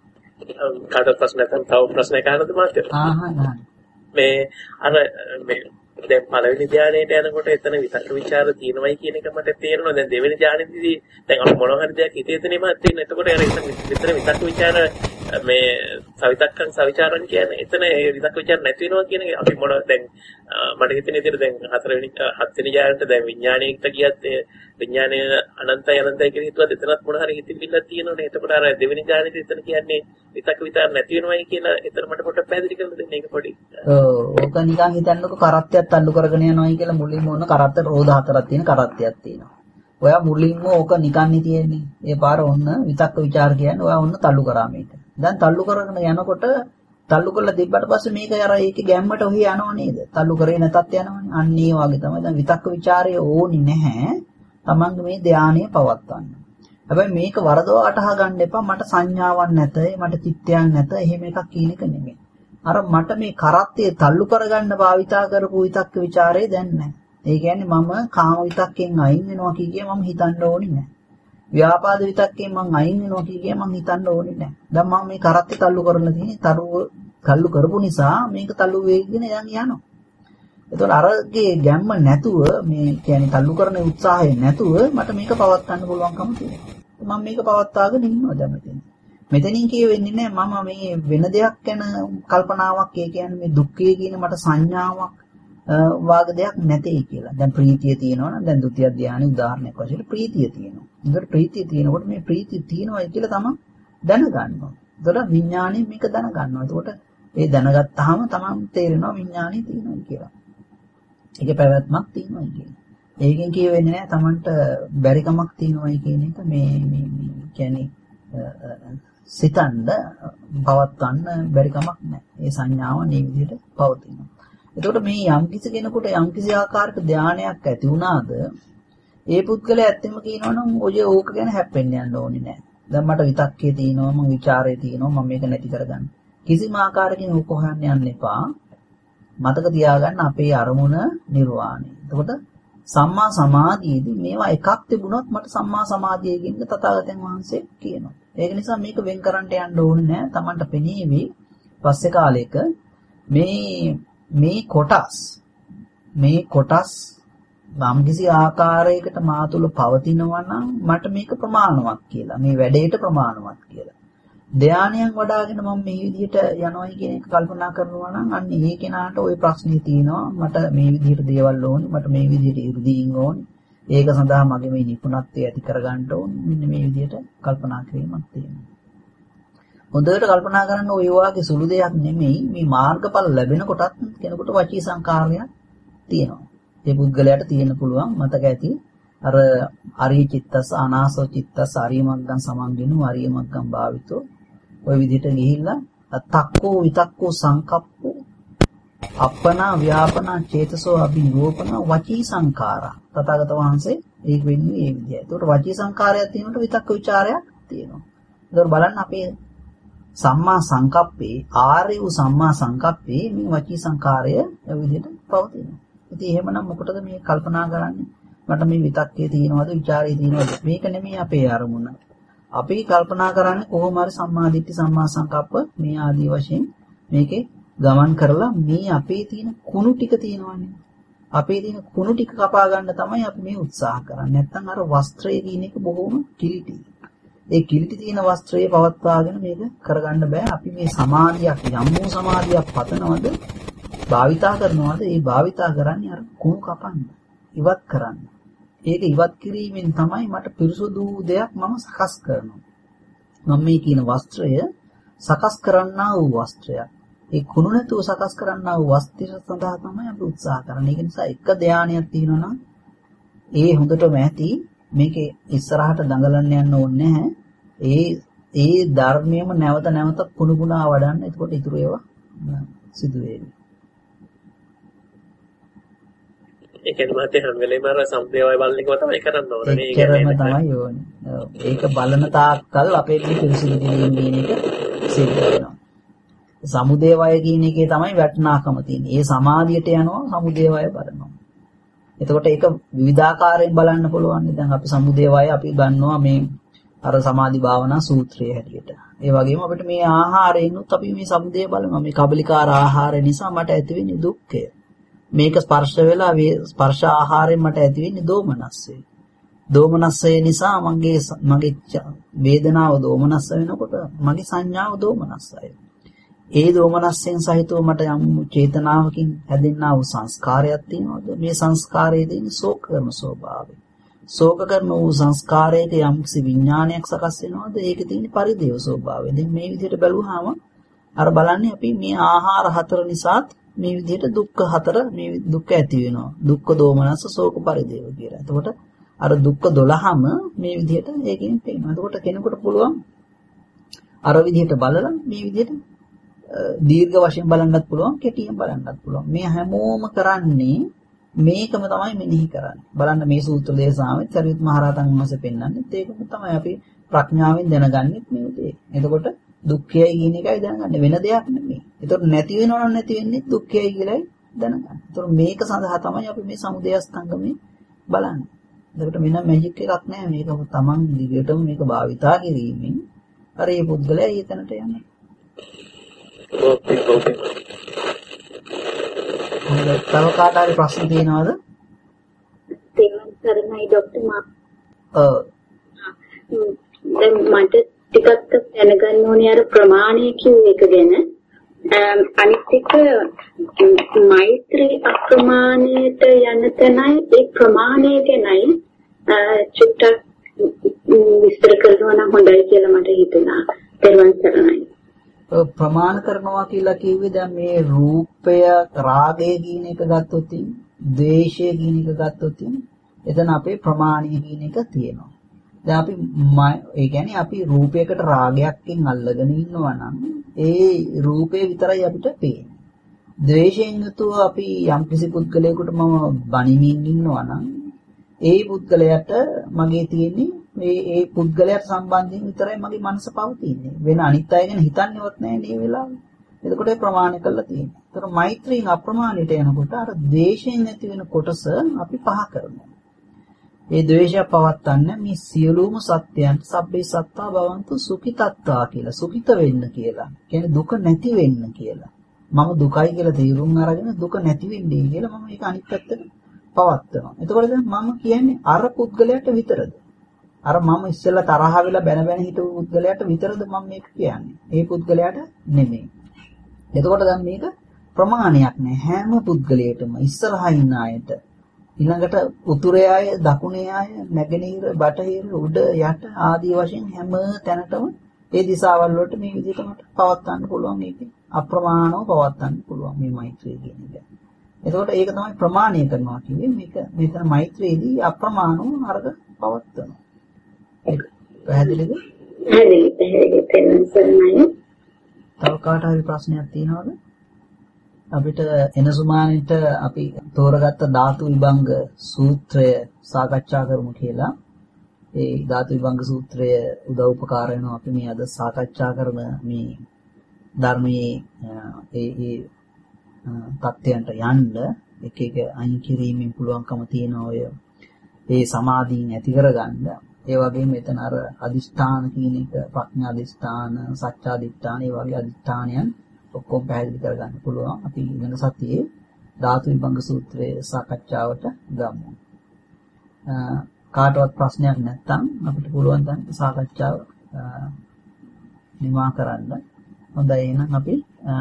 Speaker 3: කාට ප්‍රශ්න නැත්නම් තව ප්‍රශ්නයක් අහන්නද මාත්‍ය?
Speaker 1: ආහා
Speaker 3: මේ අර මේ දැන් පළවෙනි ධානයේට යනකොට එතන විතක්ක ਵਿਚාර තියෙනවයි කියන එක මට තේරෙනවා. දැන් දෙවෙනි ධානයේදී දැන් අපි මොන හරි දෙයක් හිතේ තේනීම තියෙන. එතකොට අර එතන විතර විතක්ක ਵਿਚාර මේ සවිතක්කන් සවිචාරන් කියන්නේ එතන ඒ විතක්ක ਵਿਚාර නැති වෙනවා කියන එක අපි මොන දැන් මට හිතෙන විදිහට දැන් හතරවෙනි හත්වෙනි ධානයට දැන් විඥාණයට ගියත් ඒ විඥාණය අනන්තයි අනන්තයි කියලා හිතුවත් එතනත් මොන හරි හිතිවිල්ලක් තියෙනවනේ. එතකොට අර දෙවෙනි ධානයේදී එතන කියන්නේ විතක්ක විචාර නැති වෙනවයි කියලා එතන මට පොඩ්ඩක් පැහැදිලි කරලා දෙන්න ඒක පොඩි.
Speaker 1: ඔව් ඕක නිකන් හිතන්නකො කරත්තයක් තල්ලු කරගෙන යනවායි කියලා මුලින්ම ඔන්න කරත්ත රෝද හතරක් තියෙන කරත්තයක් තියෙනවා. ඔයා මුලින්ම ඕක නිකන් තියෙන්නේ. ඒ පාර ඔන්න විතක්ක ਵਿਚාර කියන්නේ ඔයා ඔන්න තල්ලු කරා මේක. දැන් තල්ලු කරගෙන යනකොට තල්ලු කරලා තිබ්බට පස්සේ මේක අර ඒකේ ගැම්මට ඔහි යනව නේද? තල්ලු කරේ නැතත් යනවනේ. අන්න ඒ වගේ තමයි. දැන් විතක්ක ਵਿਚාරය ඕනි නැහැ. තමන්ගේ මේ ධානය පවත්වන්න. හැබැයි මේක වරදව අටහා ගන්න එපා. මට සංඥාවක් නැත, මට චිත්තයක් නැත. එහෙම එකක් කියන එක නෙමෙයි. අර මට මේ කරත්තේ තල්ලු කරගන්න භාවිතා කරපු විතක්ක ਵਿਚාරේ දැන් නැහැ. ඒ කියන්නේ මම කාම විතක්කෙන් අයින් වෙනවා කිය මම හිතන්න ඕනේ නැහැ. ව්‍යාපාද විතක්කෙන් මම අයින් වෙනවා කිය මම හිතන්න ඕනේ නැහැ. දැන් මම මේ කරත්තේ තල්ලු කරලා තියෙන්නේ තරුව තල්ලු කරපු නිසා මේක තල්ලු වෙගෙන යන් යනවා. ඒතකොට අරගේ ගැම්ම නැතුව මේ කියන්නේ තල්ලු කරන උත්සාහය නැතුව මට මේක පවත්වන්න පුළුවන්කම තියෙනවා. මම මේක පවත්වාගෙන ඉන්නවා දැන් මෙතන. මෙතනින් කියවෙන්නේ නැහැ මම මේ වෙන දෙයක් ගැන කල්පනාවක් ඒ කියන්නේ මේ දුක්ඛය කියන මට සංඥාවක් වාග දෙයක් නැtei කියලා. දැන් ප්‍රීතිය තියෙනවා නම් දැන් ဒုတိ ය ධානයේ උදාහරණයක් වශයෙන් ප්‍රීතිය තියෙනවා. ඒකට ප්‍රීතිය තියෙනකොට මේ ප්‍රීතිය තියෙනවා කියලා තමයි දැනගන්නවා. ඒතකොට විඥාණයෙන් මේක දැනගන්නවා. ඒතකොට ඒ දැනගත්තාම තමයි තේරෙනවා විඥාණය තියෙනවා කියලා. ඒකේ පැවැත්මක් තියෙනවා කියලා. ඒකෙන් කියවෙන්නේ නැහැ Tamanට බැරිකමක් තියෙනවායි කියන එක මේ මේ කියන්නේ සිතන්න පවත්වන්න බැරි කමක් නැහැ. ඒ සංඥාව මේ විදිහට පවතිනවා. එතකොට මේ යම්කිසි කෙනෙකුට යම්කිසි ආකාරයක ධානයක් ඇති වුණාද ඒ පුද්ගලයා ඇත්තම කියනවනම් ඔය ඕක ගැන හැප්පෙන්න යන්න ඕනේ නැහැ. දැන් මට විතක්කේ තියෙනවා මම ਵਿਚාරේ තියෙනවා මම මේක නැති කරගන්න. කිසිම ආකාරයකින් ඕක හොයන්න යන්න එපා. මතක තියාගන්න අපේ අරමුණ නිර්වාණය. එතකොට සම්මා සමාධියේදී මේවා එකක් තිබුණොත් මට සම්මා සමාධිය කියන තථාගතයන් වහන්සේ කියනවා. ඒක නිසා මේක වෙන් කරන්න යන්න ඕනේ නැහැ. Tamanට පෙනීවි පස්සේ කාලෙක මේ මේ කොටස් මේ කොටස් යම්කිසි ආකාරයකට මා තුළ පවතිනවා නම් මට මේක ප්‍රමාණවත් කියලා. මේ වැඩේට ප්‍රමාණවත් කියලා. ධානයන් වඩාගෙන මම මේ විදිහට යනවායි කියන එක කල්පනා කරනවා නම් අන්න ඒ කෙනාට ওই ප්‍රශ්නේ තියෙනවා. මට මේ විදිහට දේවල් ඕනේ. මට මේ විදිහට 이르දීන් ඕනේ. ඒක සඳහා මගේ මේ නිපුණත්වය ඇති කරගන්න ඕනේ. මෙන්න මේ විදිහට කල්පනා කිරීමක් තියෙනවා. හොඳට කල්පනා කරන්න ඔය වාගේ සුළු දෙයක් නෙමෙයි මේ මාර්ගඵල ලැබෙන කොටත් කෙනෙකුට වචී සංකාරයක් තියෙනවා. ඒ පුද්ගලයාට තියෙන්න පුළුවන් මතක ඇති අර අරිය චිත්තස් අනාසෝ චිත්තස් අරියමග්ගම් සමන්ගිනු අරියමග්ගම් භාවිතෝ ඔය විදිහට ගිහිල්ලා තක්කෝ විතක්කෝ සංකප්පෝ අපනා ව්‍යාපනා චේතසෝ අභිරෝපන වචී සංකාරා තථාගත වහන්සේ ඒක වෙන්නේ මේ විදිහයි. ඒකට වචී සංකාරයක් තියෙනකොට විතක්ක ਵਿਚාරයක් තියෙනවා. ඒකට බලන්න අපේ සම්මා සංකප්පේ ආර්ය වූ සම්මා සංකප්පේ මේ වචී සංකාරය ඒ විදිහට පවතිනවා. ඉතින් එහෙමනම් මොකටද මේ කල්පනා කරන්නේ? මට මේ විතක්කේ තියෙනවද ਵਿਚාරේ තියෙනවද? මේක නෙමෙයි අපේ අරමුණ. අපි කල්පනා කරන්නේ කොහොම හරි සම්මා දිට්ඨි සම්මා සංකප්ප මේ ආදී වශයෙන් මේකේ ගමන් කරලා මේ අපේ තියෙන කුණු ටික තියෙනවනේ. අපේ තියෙන කුණු ටික කපා ගන්න තමයි අපි මේ උත්සාහ කරන්නේ. නැත්නම් අර වස්ත්‍රයේ තියෙන එක බොහොම කිලිටි. ඒ කිලිටි තියෙන වස්ත්‍රයේ පවත්වාගෙන මේක කරගන්න බෑ. අපි මේ සමාධියක් යම් වූ සමාධියක් පතනවද භාවිතා කරනවද? ඒ භාවිතා කරන්නේ අර කුණු කපන්න. ඉවත් කරන්න. ඒක ඉවත් කිරීමෙන් තමයි මට පිරිසුදු දෙයක් මම සකස් කරනවා. මම මේ කියන වස්ත්‍රය සකස් කරන්නා වූ වස්ත්‍රයක්. ඒ කුණු නැතුව සකස් කරන්නා වූ වස්ත්‍රය සඳහා තමයි අපි උත්සාහ කරන්නේ. ඒක නිසා එක ධානයක් තියෙනවා නම් ඒ හොඳටම ඇති මේකේ ඉස්සරහට දඟලන්න යන්න ඕනේ නැහැ. ඒ ඒ ධර්මයේම නැවත නැවත පුණු පුණා වඩන්න. එතකොට ඉතුරු ඒවා සිදු වෙන්නේ.
Speaker 3: ඒ කියන්නේ මහත්තයා හැම වෙලේම අර සමුදේවය බලන එකම තමයි කරන්න ඕනේ.
Speaker 1: ඒකම තමයි ඕනේ. ඒක බලන තාක්කල් අපේ පිරිසිදු කිරීම කියන එක සිද්ධ වෙනවා. සමුදේවය කියන එකේ තමයි වටිනාකම තියෙන්නේ. ඒ සමාධියට යනවා සමුදේවය බලනවා. එතකොට ඒක විවිධාකාරයෙන් බලන්න පුළුවන්. දැන් අපි සමුදේවය අපි ගන්නවා මේ අර සමාධි භාවනා සූත්‍රයේ හැටියට. ඒ වගේම අපිට මේ ආහාරයෙන්ුත් අපි මේ සමුදේ බලනවා. මේ කබලිකාර ආහාර නිසා මට ඇතිවෙන්නේ දුක්ඛය. මේක ස්පර්ශ වෙලා ස්පර්ශ ආහාරයෙන් මට ඇතිවෙන්නේ දෝමනස්සය. දෝමනස්සය නිසා මගේ මගේ වේදනාව දෝමනස්ස වෙනකොට මගේ සංඥාව දෝමනස්සයි. ඒ දෝමනස්සෙන් සහිතව මට යම් චේතනාවකින් හැදෙන්නා වූ සංස්කාරයක් තියෙනවද? මේ සංස්කාරයේ තියෙන ශෝක කරන ස්වභාවය. ශෝක කරන වූ සංස්කාරයක යම්කිසි විඥානයක් සකස් වෙනවද? ඒකේ තියෙන පරිදේව ස්වභාවය. දැන් මේ විදිහට බැලුවාම අර බලන්නේ අපි මේ ආහාර හතර නිසාත් මේ විදිහට දුක්ඛ හතර මේ දුක්ඛ ඇති වෙනවා. දුක්ඛ දෝමනස්ස ශෝක පරිදේව කියලා. එතකොට අර දුක්ඛ දොළහම මේ විදිහට ඒකෙන් පේනවා. එතකොට කෙනෙකුට පුළුවන් අර විදිහට බලලා මේ විදිහට දීර්ඝ වශයෙන් බලන්නත් පුළුවන්, කෙටියෙන් බලන්නත් පුළුවන්. මේ හැමෝම කරන්නේ මේකම තමයි මෙනෙහි කරන්නේ. බලන්න මේ සූත්‍ර දේශනාවෙත් සරියුත් මහ රහතන් වහන්සේ පෙන්වන්නේ ඒකම තමයි අපි ප්‍රඥාවෙන් දැනගන්නේ මේ දේ. එතකොට දුක්ඛයයි කියන එකයි දැනගන්නේ, වෙන දෙයක් නෙමෙයි. එතකොට නැති වෙනවනම් නැති වෙන්නේ දුක්ඛයයි කියලායි දැනගන්නේ. එතකොට මේක සඳහා තමයි අපි මේ සමුදය ස්කන්ධමේ බලන්නේ. එතකොට වෙන මැජික් එකක් නැහැ. මේක තමන් දිගටම මේක භාවිතා කිරීමෙන් අර මේ පුද්ගලයා ඊතනට යනවා.
Speaker 3: ඕකේ ඕකේ.
Speaker 1: තව කාට හරි ප්‍රශ්න තියෙනවද?
Speaker 4: තේරුම් ගන්නයි ડોක්ටර් මා.
Speaker 1: ඔව්.
Speaker 4: දැන් මට ටිකක් දැනගන්න ඕනේ අර ප්‍රමාණය කිව්ව එක ගැන. අනිත් එක මෛත්‍රී අප්‍රමාණයට යන තැනයි ඒ ප්‍රමාණය ගැනයි චුට්ටක් විස්තර කරනවා නම් හොඳයි කියලා මට හිතුණා. තේරුම් ගන්නයි.
Speaker 1: ප්‍රමාණ කරනවා කියලා කිව්වේ දැන් මේ රූපය රාගය කියන එක ගත්තොත් ද්වේෂය කියන එක ගත්තොත් එතන අපේ ප්‍රමාණය කියන එක තියෙනවා. දැන් අපි ඒ කියන්නේ අපි රූපයකට රාගයක්කින් අල්ලගෙන ඉන්නවා නම් ඒ රූපේ විතරයි අපිට පේන්නේ. ද්වේෂයෙන් යුතුව අපි යම් කිසි පුද්ගලයෙකුට මම බනිමින් ඉන්නවා නම් ඒ පුද්ගලයාට මගේ තියෙන්නේ මේ ඒ පුද්ගලයාට සම්බන්ධයෙන් විතරයි මගේ මනස පවතින්නේ. වෙන අනිත් අය ගැන හිතන්නේවත් නැහැ මේ වෙලාවේ. එතකොට ප්‍රමාණ කළා තියෙනවා. ඒතර මෛත්‍රියෙන් අප්‍රමාණයට යනකොට අර ද්වේෂයෙන් ඇති වෙන කොටස අපි පහ කරනවා. ඒ ද්වේෂය පවත්තන්න මේ සියලුම සත්‍යයන්ට සබ්බේ සත්තා භවන්තු සුඛිතත්තා කියලා සුඛිත වෙන්න කියලා. කියන්නේ දුක නැති වෙන්න කියලා. මම දුකයි කියලා තීරුම් අරගෙන දුක නැති වෙන්නේ කියලා මම ඒක අනිත් පැත්තට පවත්නවා. එතකොට දැන් මම කියන්නේ අර පුද්ගලයාට විතරද? අර මම ඉස්සෙල්ලා තරහ වෙලා බැන බැන හිටපු පුද්ගලයාට විතරද මම මේක කියන්නේ? ඒ පුද්ගලයාට නෙමෙයි. එතකොට දැන් මේක ප්‍රමාණයක් නෑ හැම පුද්ගලයෙටම ඉස්සරහා ඉන්න අයට. ඊළඟට උතුරේ අය, දකුණේ අය, නැගෙනහිර, බටහිර, උඩ, යට ආදී වශයෙන් හැම තැනටම ඒ දිශාවල් වලට මේ විදිහට මට පවත්වන්න පුළුවන් මේකේ. අප්‍රමාණව පවත්වන්න පුළුවන් මේ මෛත්‍රිය කියන එක. එතකොට ඒක තමයි ප්‍රමාණය කරනවා කියන්නේ. මේක මෙතන මෛත්‍රියේදී අප්‍රමාණව අරක පවත්වනවා. ඒක පැහැදිලිද?
Speaker 4: පැහැදිලි පැහැදිලි තේරුම්.
Speaker 1: තව කාට හරි ප්‍රශ්නයක් තියෙනවද? අපිට එනසුමානෙට අපි තෝරගත්ත ධාතු විභංග සූත්‍රය සාකච්ඡා කරමු කියලා. ඒ ධාතු විභංග සූත්‍රය උදව් උපකාර වෙනවා අපි මේ අද සාකච්ඡා කරන මේ ධර්මයේ ඒ ඒ තත්ත්වයන්ට යන්න එක එක අයින් කිරීමෙන් පුළුවන්කම තියෙන ඔය ඒ සමාධියෙන් ඇති කරගන්න. ඒ වගේම මෙතන අර අදිෂ්ඨාන කියන එක ප්‍රඥා අදිෂ්ඨාන, සත්‍යාදිෂ්ඨාන, ඒ වගේ අදිෂ්ඨානයන් ඔක්කොම පැහැදිලි කරගන්න පුළුවන්. අපි ඊළඟ සතියේ ධාතු විභංග සූත්‍රයේ සාකච්ඡාවට ගමු. කාටවත් ප්‍රශ්නයක් නැත්නම් අපිට පුළුවන් දැන් සාකච්ඡාව නිමා කරන්න. හොඳයි එහෙනම් අපි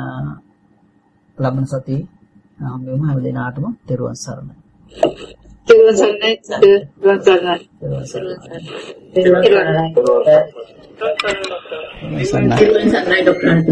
Speaker 1: ලබන සතියේ හම්බෙමු. හැම දිනාටම තෙරුවන් සරණයි.
Speaker 2: තෙරුවන් සරණයි. තෙරුවන් සරණයි.
Speaker 1: තෙරුවන් සරණයි.
Speaker 5: තෙරුවන් සරණයි. තෙරුවන් සරණයි ડોක්ටර්